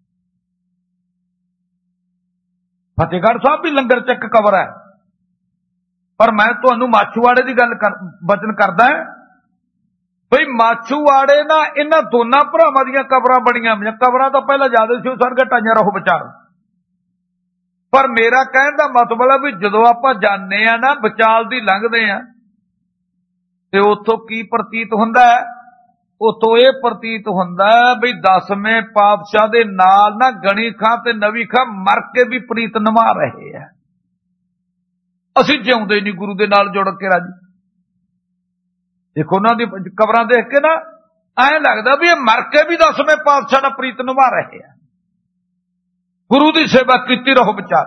फतेहगढ़ साहब भी लंगर च एक कबर है, पर मैं तुहानू माछूआड़े की गल वचन करदा बई माछूआड़े ना इन्हां दोनों भरावां दीयां कबरां बणीआं होईआं। कबरां तो पहला ज्यादा सी, सर घटाइआं। रहो विचार। पर मेरा कहण दा मतलब है भी जदों आपां जाने आ ना विचाल दी लंघदे आ ते उत्थों की प्रतीत हुंदा है? उत्थों ये प्रतीत हुंदा है भी 10वें पातशाह दे नाल ना गणी खां ते नबी खां मर के भी प्रीत निभा रहे हैं। असीं जिउंदे नहीं गुरु दे नाल जुड़ के राजी। देखो उन्हां दी कबरां देख के ना ऐ लगदा भी ये मर के भी 10वें पातशाह नाल प्रीत निभा रहे हैं। गुरु की सेवा कीती। रहो विचार।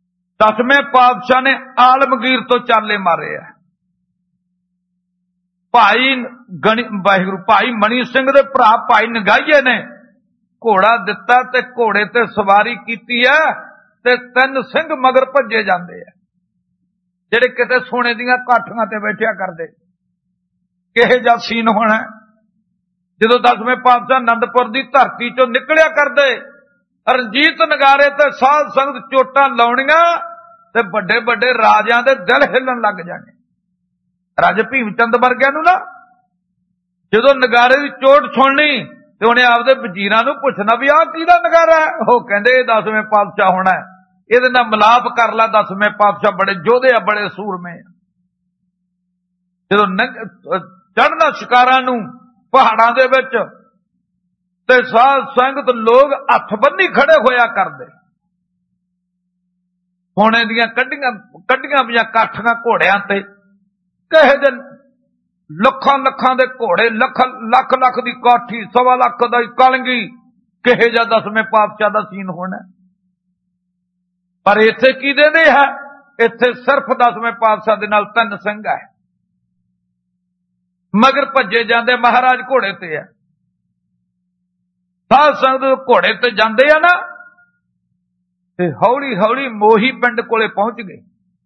10वें पातशाह ने आलमगीर तो चाले मारे है। भाई वाहिगुरू भाई मनी सिंह दे भरा भाई नगाइए ने घोड़ा दिता ते घोड़े ते सवारी कीती है ते 3 सिंह मगर भजे जाते हैं जेड़े किते सोने दियां काठियां ते बैठिया करदे। किहे जा सीन होना जदों 10वें पातशाह आनंदपुर की धरती चों निकलिया करदे रंजीत नगारे ते साध संगत चोटां लाउणियां ते बड़े बड़े राजियां दे दिल हिलन लग जाने। राजे भीम चंद वर्गिया नूं ना जदों नगारे की चोट सुननी ते उहने आपदे वजीरां नूं पुछना भी आह किहदा नगारा है। ओह कहंदे 10वें पातशाह होना है, इहदे नाल मिलाप कर ला, 10वें पातशाह बड़े योधे आ, बड़े सूरमे आ। जदों चढ़ना शिकारां नूं पहाड़ां दे विच ते साध संगत लोग हथ बन्नी खड़े होया करदे, सोने दियां कड्डियां पईआं काठियां घोड़ियां ते कहे दे लखां लखां दे घोड़े, लख लख दी काठी, 1.25 लाख दी कलंगी, किहे जा 10वें पातशाह दा सीन होना। पर इत्थे की देंदे है, इत्थे सिर्फ 10वें पातशाह दे नाल 3 सिंह है मगर भजे जाते महाराज घोड़े ते है। साध संगत घोड़े ते जाते हैं ना ते हौली हौली मोही पिंड कोले पहुंच गए।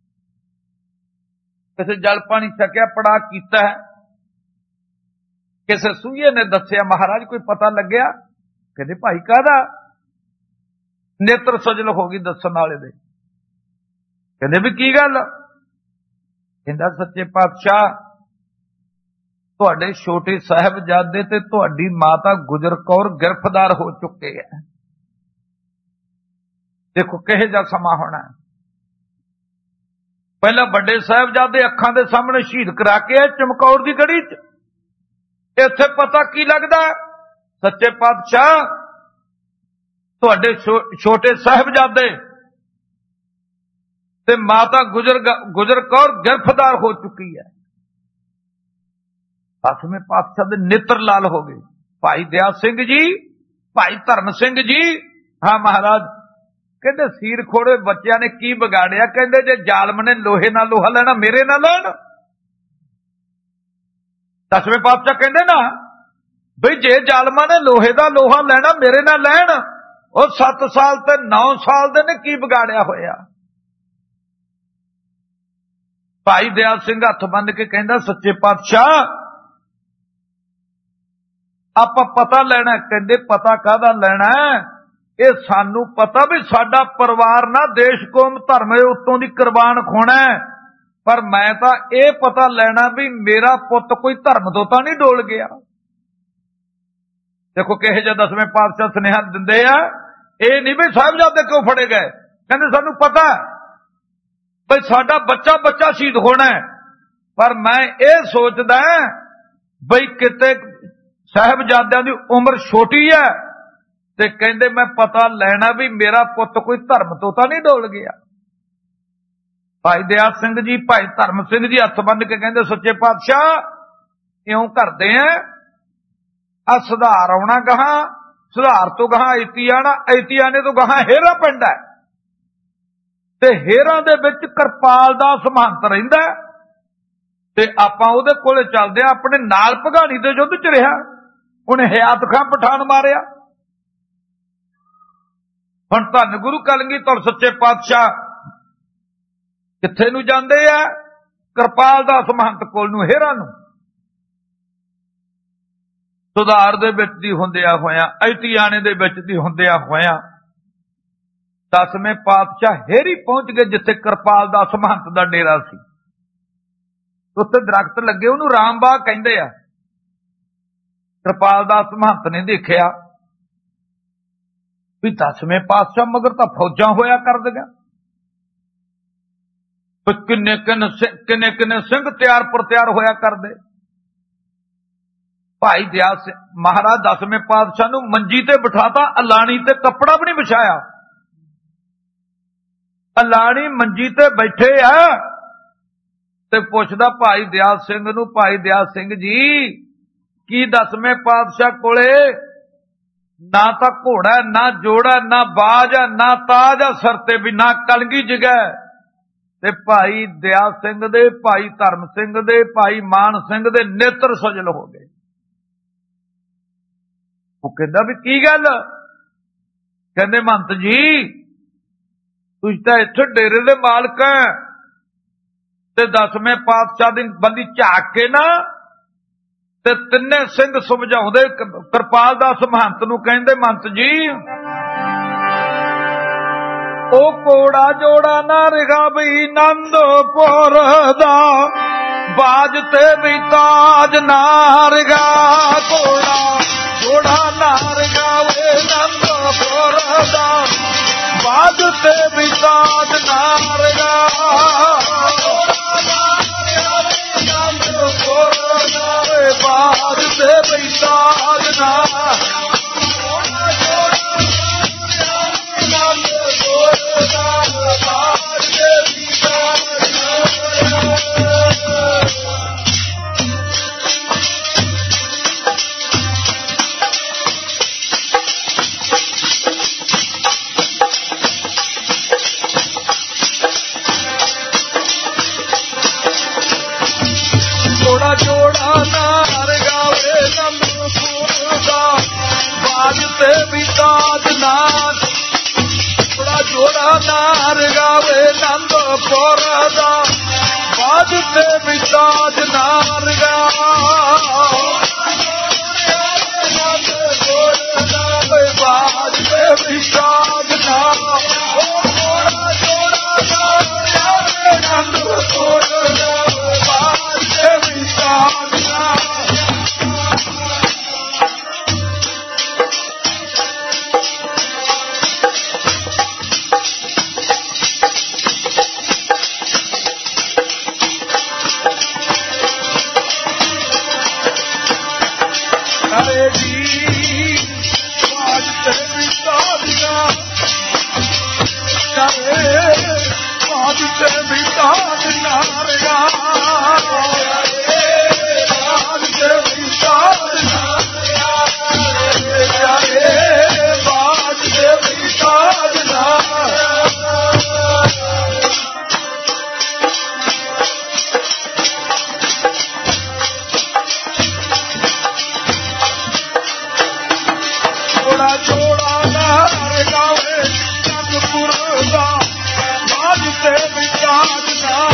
किसी जल पानी छकिया, पड़ा कीता है, किसी सूहे ने दसिया महाराज कोई पता लग्या? कहते भाई कहदा? नेत्र सजल हो गई दसन वाले दे। कहते भी की गल? कहंदा सच्चे पातशाह तुहाडे छोटे साहिबजादे ते तुहाडी माता गुजर कौर गिरफ्तार हो चुके हैं। देखो किहे जा समा होना है। पहला बड़े साहिबजादे अखां दे सामने शहीद करा के चमकौर की गढ़ी च, इत्थे पता की लगदा सच्चे पातशाह तुहाडे छोटे साहिबजादे ते माता गुजर कौर गिरफ्तार हो चुकी है। 10वें पातशाह दे नेत्र लाल हो गए। भाई दया सिंह जी, भाई धर्म सिंह जी, हाँ महाराज। कहते सीर खोड़े बच्चों ने की बिगाड़िया? कहते जे जालम ने लोहे ना लोहा लेना मेरे ना लैन। 10वें पातशाह कहते ना बई जे जालमा ने लोहे का लोहा लेना मेरे ना लैन। और 7 साल ते 9 साल दे ने की बिगाड़िया होया? भाई दया सिंह हथ बन के कहता सच्चे पातशाह आप पता लेना। कहते पता काहदा लेना? ये सानू पता भी साडा परिवार ना देश कौम धर्म उत्तों दी कुर्बान खोना है, पर मैं तो ये पता लेना भी मेरा पुत कोई धर्म तो नहीं डोल गया। देखो किहे जा 10वें पातशाह सुनेहा दिंदे आ। ये नहीं भी साहिबजादे क्यों फड़े गए, कहते सानू पता भाई साडा बच्चा बच्चा शहीद होना है, पर मैं ये सोचदा बई किते साहिबजादियां दी उम्र छोटी है ते कहंदे मैं पता लेना भी मेरा पुत कोई धर्म तो नहीं डोल गया। भाई दया सिंह जी, भाई धर्म सिंह जी हथ बन के कहंदे सच्चे पातशाह इउं करदे हैं, आ सुधार आउणा गहां, सुधार तो गहां ऐती आना, ऐती आने तो गहां हेरा पिंड है ते हेरां दे विच किरपाल दास महंत रहिंदा ते आपां उहदे कोले चलदे आ। अपने नाल भगानी दे युद्ध च रहा, उहने हयात खां पठान मारिया। हुण धन गुरु कलगीधर सच्चे पातशाह किथे नूं जांदे आ? किरपाल दास महंत कोल नूं, हेरां नूं। सुधार दे विच दी हुंदिया होया, ऐतियाने दे विच दी हुंदिया होया 10वें पातशाह हेरी पहुंच गए जिथे किरपाल दास महंत दा डेरा सी। उत्ते दरख्त लगे, उहनूं रामबाग कहंदे आ। किरपाल दास महंत ने देखिया भी 10वें पातशाह मगर तां फौजां होया कर दियां, किन्ने किन्ने सिंह तैयार पर तैयार होया करदे। भाई दया सिंह महाराज 10वें पातशाह नूं मंजी ते बिठाता, अलाणी ते कपड़ा भी नहीं बिछाया। अलाणी मंजी ते बैठे आ ते पुछदा भाई दया सिंह नूं, भाई दया सिंह जी की 10वें पातशाह कोले ना तो घोड़ा ना जोड़ा ना बाज ना ताज सिर ते भी ना कलगी जगह ਤੇ ਭਾਈ ਦਇਆ ਸਿੰਘ ਦੇ, ਭਾਈ ਧਰਮ ਸਿੰਘ ਦੇ, ਭਾਈ ਮਾਨ ਸਿੰਘ ਦੇ ਨੇਤਰ ਸਜਲ ਹੋ ਗਏ। ਉਹ ਕਹਿੰਦਾ ਵੀ ਕੀ ਗੱਲ? ਕਹਿੰਦੇ ਮਹੰਤ ਜੀ ਤੁਸੀਂ ਤਾਂ ਇੱਥੇ ਡੇਰੇ ਦੇ ਮਾਲਕ ਹੈ, ਤੇ 10ਵੇਂ ਪਾਤਸ਼ਾਹ ਦੀ ਬੰਦੀ ਝਾਕ ਕੇ ਨਾ ਤੇ ਤਿੰਨੇ ਸਿੰਘ ਸਮਝਾਉਂਦੇ ਕਿਰਪਾਲ ਦਾਸ ਮਹੰਤ ਨੂੰ, ਕਹਿੰਦੇ ਮਹੰਤ ਜੀ ਉਹ ਕੋੜਾ ਜੋੜਾ ਨਾ ਰਿਹਾ ਬਈ ਆਨੰਦਪੁਰ ਦਾ, ਬਾਜ ਤੇ ਵੀ ਤਾਜ ਨਾ ਰਿਹਾ, ਕੋੜਾ ਜੋੜਾ ਨਾ ਰਿਹਾ ਵੇ ਆਨੰਦਪੁਰ ਦਾ, ਬਾਜ ਤੇ ਵੀ ਤਾਜ ਨਾ ਰਿਹਾ, ਬਾਜ ਤੇ ਵੀ ਤਾਜ ਨਾ, ਜੋੜਾ ਜੋੜਾ ਨਾਰ ਗਾਵੇ ਆਨੰਦਪੁਰ ਦਾ, ਬਾਜ ਤੇ ਵੀ ਤਾਜ ਨਾ, ਜੋੜਾ ਜੋੜਾ ਨਾਰ ਗਾਵੇ ਆਨੰਦਪੁਰ ਦਾ, ਬਾਜ ਤੇ ਵੀ ਤਾਜ ਨਾਰ ਗਾ, ਬਾਜ ਤੇ ਵੀ ਤਾਜ ਨਾ, ਜੋੜਾ ਜੋੜਾ ਨਾਰ ਗਾਵੇ ਆਨੰਦਪੁਰ ਦਾ, ਬਾਜ ਤੇ ਵੀ ਤਾਜ ਨਾ। ਅਰੇ ਜੀ ਬਾਜ ਤੇ ਵੀ ਤਾਜ ਨਾ, ਬਾਜ ਤੇ ਵੀ ਤਾਜ ਨਾ ਰਿਹਾ, ਬਾਜ ਤੇ ਵੀ ਤਾਜ ਨਾ ਰਿਹਾ, ਬਾਜ ਤੇ ਵੀ ਤਾਜ ਨਾ। ਜੋੜਾ ਜੋੜਾ ਨਾਰ ਗਾਵੇ ਆਨੰਦਪੁਰ ਦਾ, ਬਾਜ ਤੇ ਵੀ ਤਾਜ ਨਾ,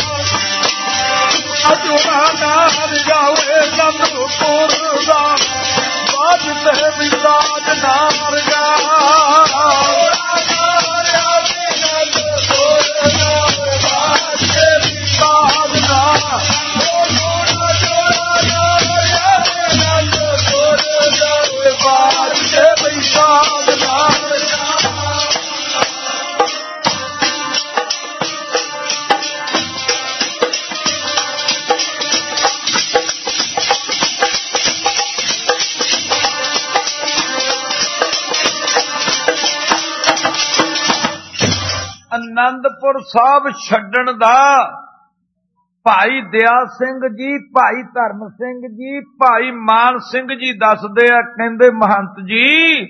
ਜੋੜਾ ਨਾਰ ਗਾਵੇ ਆਨੰਦਪੁਰ ਦਾ, ਬਾਜ ਤੇ ਵੀ ਤਾਜ ਨਾਰ ਗਾ, ਬਾਜ ਤੇ ਵੀ ਤਾਜ ਨਾ, ਬਾਜ ਤੇ ਵੀ ਤਾਜ ਨਾ। ਆਨੰਦਪੁਰ ਸਾਹਿਬ ਛੱਡਣ ਦਾ ਭਾਈ ਦਇਆ ਸਿੰਘ ਜੀ, ਭਾਈ ਧਰਮ ਸਿੰਘ ਜੀ, ਭਾਈ ਮਾਨ ਸਿੰਘ ਜੀ ਦੱਸਦੇ ਆ, ਕਹਿੰਦੇ ਮਹੰਤ ਜੀ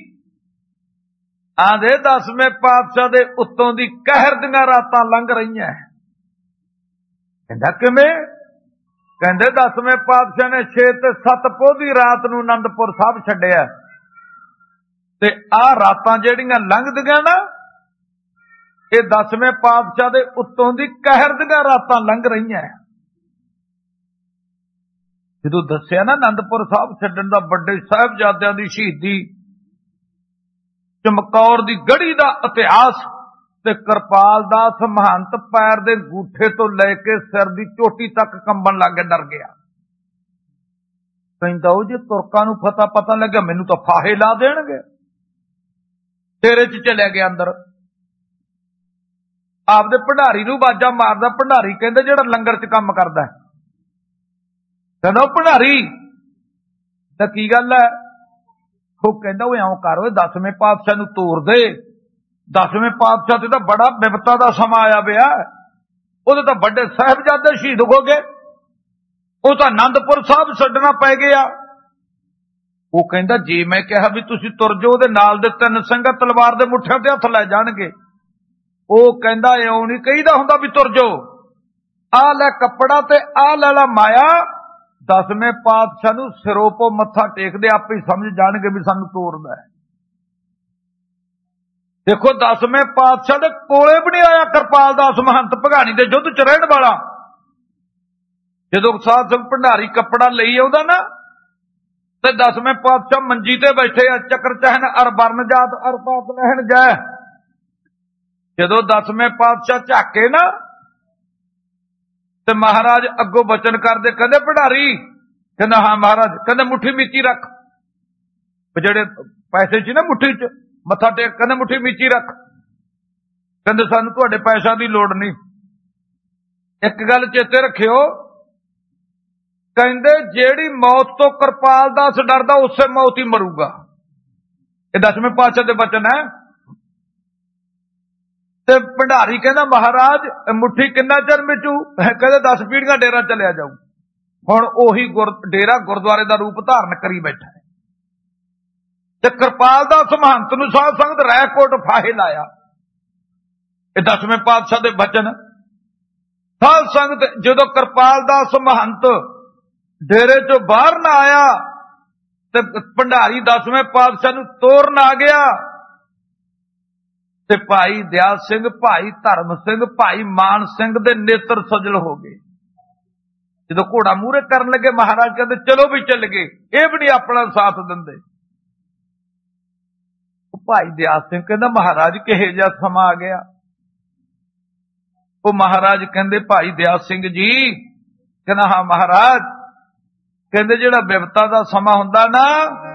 ਆਂਦੇ 10ਵੇਂ ਪਾਤਸ਼ਾਹ ਦੇ ਉੱਤੋਂ ਦੀ ਕਹਿਰ ਦੀਆਂ ਰਾਤਾਂ ਲੰਘ ਰਹੀਆਂ। ਕਹਿੰਦਾ ਕਿਵੇਂ? ਕਹਿੰਦੇ 10ਵੇਂ ਪਾਤਸ਼ਾਹ ਨੇ 6 ਤੇ 7 ਪੋਹ ਦੀ ਰਾਤ ਨੂੰ ਆਨੰਦਪੁਰ ਸਾਹਿਬ ਛੱਡਿਆ, ਤੇ ਆਹ ਰਾਤਾਂ ਜਿਹੜੀਆਂ ਲੰਘਦੀਆਂ ਨਾ ਇਹ 10ਵੇਂ ਪਾਤਸ਼ਾਹ ਦੇ ਉੱਤੋਂ ਦੀ ਕਹਿਰ ਦੀਆਂ ਰਾਤਾਂ ਲੰਘ ਰਹੀਆਂ। ਜਦੋਂ ਦੱਸਿਆ ਨਾ ਆਨੰਦਪੁਰ ਸਾਹਿਬ ਛੱਡਣ ਦਾ, ਵੱਡੇ ਸਾਹਿਬਜ਼ਾਦਿਆਂ ਦੀ ਸ਼ਹੀਦੀ, ਚਮਕੌਰ ਦੀ ਗੜੀ ਦਾ ਇਤਿਹਾਸ, ਤੇ ਕਿਰਪਾਲ ਦਾਸ ਮਹੰਤ ਪੈਰ ਦੇ ਅੰਗੂਠੇ ਤੋਂ ਲੈ ਕੇ ਸਿਰ ਦੀ ਚੋਟੀ ਤੱਕ ਕੰਬਣ ਲੱਗ ਗਿਆ, ਡਰ ਗਿਆ। ਕਹਿੰਦਾ ਉਹ ਜੇ ਤੁਰਕਾਂ ਨੂੰ ਪਤਾ ਲੱਗਿਆ ਮੈਨੂੰ ਤਾਂ ਫਾਹੇ ਲਾ ਦੇਣਗੇ। ਤੇਰੇ ਚ ਚਲਿਆ ਗਿਆ ਅੰਦਰ, ਆਪਦੇ ਭੰਡਾਰੀ ਨੂੰ ਬਾਜਾ ਮਾਰਦਾ। ਭੰਡਾਰੀ ਕਹਿੰਦੇ ਜਿਹੜਾ ਲੰਗਰ ਚ ਕੰਮ ਕਰਦਾ, ਕਹਿੰਦਾ ਭੰਡਾਰੀ ਤਾਂ ਕੀ ਗੱਲ ਹੈ? ਉਹ ਕਹਿੰਦਾ ਉਹ ਇਉਂ ਕਰ, 10ਵੇਂ ਪਾਤਸ਼ਾਹ ਨੂੰ ਤੋਰ ਦੇ, 10ਵੇਂ ਪਾਤਸ਼ਾਹ ਤੇ ਤਾਂ ਬੜਾ ਬਿਪਤਾ ਦਾ ਸਮਾਂ ਆਇਆ ਪਿਆ, ਉਹਦੇ ਤਾਂ ਵੱਡੇ ਸਾਹਿਬਜ਼ਾਦੇ ਸ਼ਹੀਦ ਹੋ ਗਏ, ਉਹ ਤਾਂ ਆਨੰਦਪੁਰ ਸਾਹਿਬ ਛੱਡਣਾ ਪੈ ਗਿਆ। ਉਹ ਕਹਿੰਦਾ ਜੇ ਮੈਂ ਕਿਹਾ ਵੀ ਤੁਸੀਂ ਤੁਰ ਜਾਓ, ਉਹਦੇ ਨਾਲ ਦੇ 3 ਸਿੰਘ ਤਲਵਾਰ ਦੇ ਮੁੱਠਿਆਂ ਤੇ ਹੱਥ ਲੈ ਜਾਣਗੇ। ਉਹ ਕਹਿੰਦਾ ਇਉਂ ਨਹੀਂ ਕਹੀਦਾ ਹੁੰਦਾ ਵੀ ਤੁਰ ਜਾਓ, आ लै कपड़ा ते आ लै ला माया। 10वें पातशाह नूं सिरों पो मत्था टेकदे आपे ही समझ जाणगे भी सानूं तोरदा है। देखो 10वें पातशाह दे कोले भी नहीं आया कृपाल दास महंत भगानी दे युद्ध च रहण वाला। जदों साध संग भंडारी कपड़ा लई आउंदा ना ते 10वें पातशाह मंजी ते बैठे आ, चक्र चहन अर बरन जात अर पात लहण जय। जदों 10वें पातशाह झाके ना ते महाराज अगों बचन करदे, कहंदे भंडारी, कहंदा हां महाराज, कहंदे मुट्ठी मीची रख। जेड़े पैसे सी ना मुट्ठी च मत्था टेक, कहंदे मुट्ठी मीची रख। कहंदे सानूं तुहाडे पैसों दी लोड़ नहीं। एक गल चेते रखियो, कहंदे जेड़ी मौत तो कृपाल दास डरदा उसे मौत ही मरूगा। ये 10वें पातशाह दे बचन है। ते भंडारी कहंदा महाराज मुट्ठी किन्ना चर मिचू? कहंदे 10 पीढ़ियां डेरा चलिया जाऊ। हुण ओही डेरा गुरुद्वारे दा रूप धारण करी बैठा है। ते कृपाल दास महंत नूं साध संगत रैकोट फाहे लाया। ये 10वें पातशाह दे बचन। साध संगत जदों कृपाल दास महंत डेरे चों बाहर ना आया ते भंडारी 10वें पातशाह नूं तोरन आ गया। ते भाई दयाल सिंह, भाई धर्म सिंह, भाई मान सिंह दे नेत्र सजल हो गए। जदों घोड़ा मूहरे करन लगे महाराज कहंदे चलो भी चल गए, ये भी नहीं अपना साथ दिंदे। भाई दयाल सिंह कहंदा महाराज किहे जिहा समा आ गया? वो महाराज कहंदे भाई दयाल सिंह जी, कहंदा हां महाराज, कहंदे जिहड़ा बिपता दा समा हुंदा ना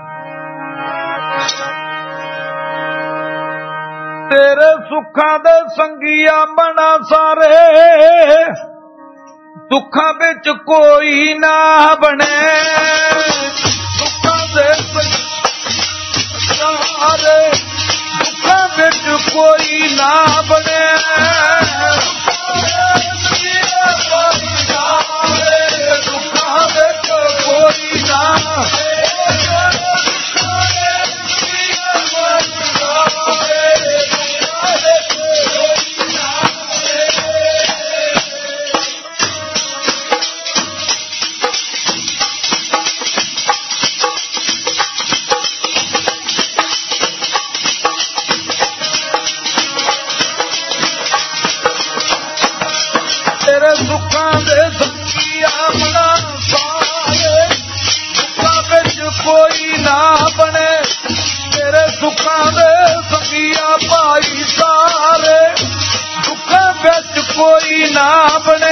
तेरे सुखां दे संगीआ मना सारे, दुखां विच कोई ना बने। सुखां दे सारे, दुखां विच कोई ना बने। दुखां विच कोई ना कोई ना बने। तेरे सुखां दे संगीआ भाई सारे, दुखां विच कोई ना बने।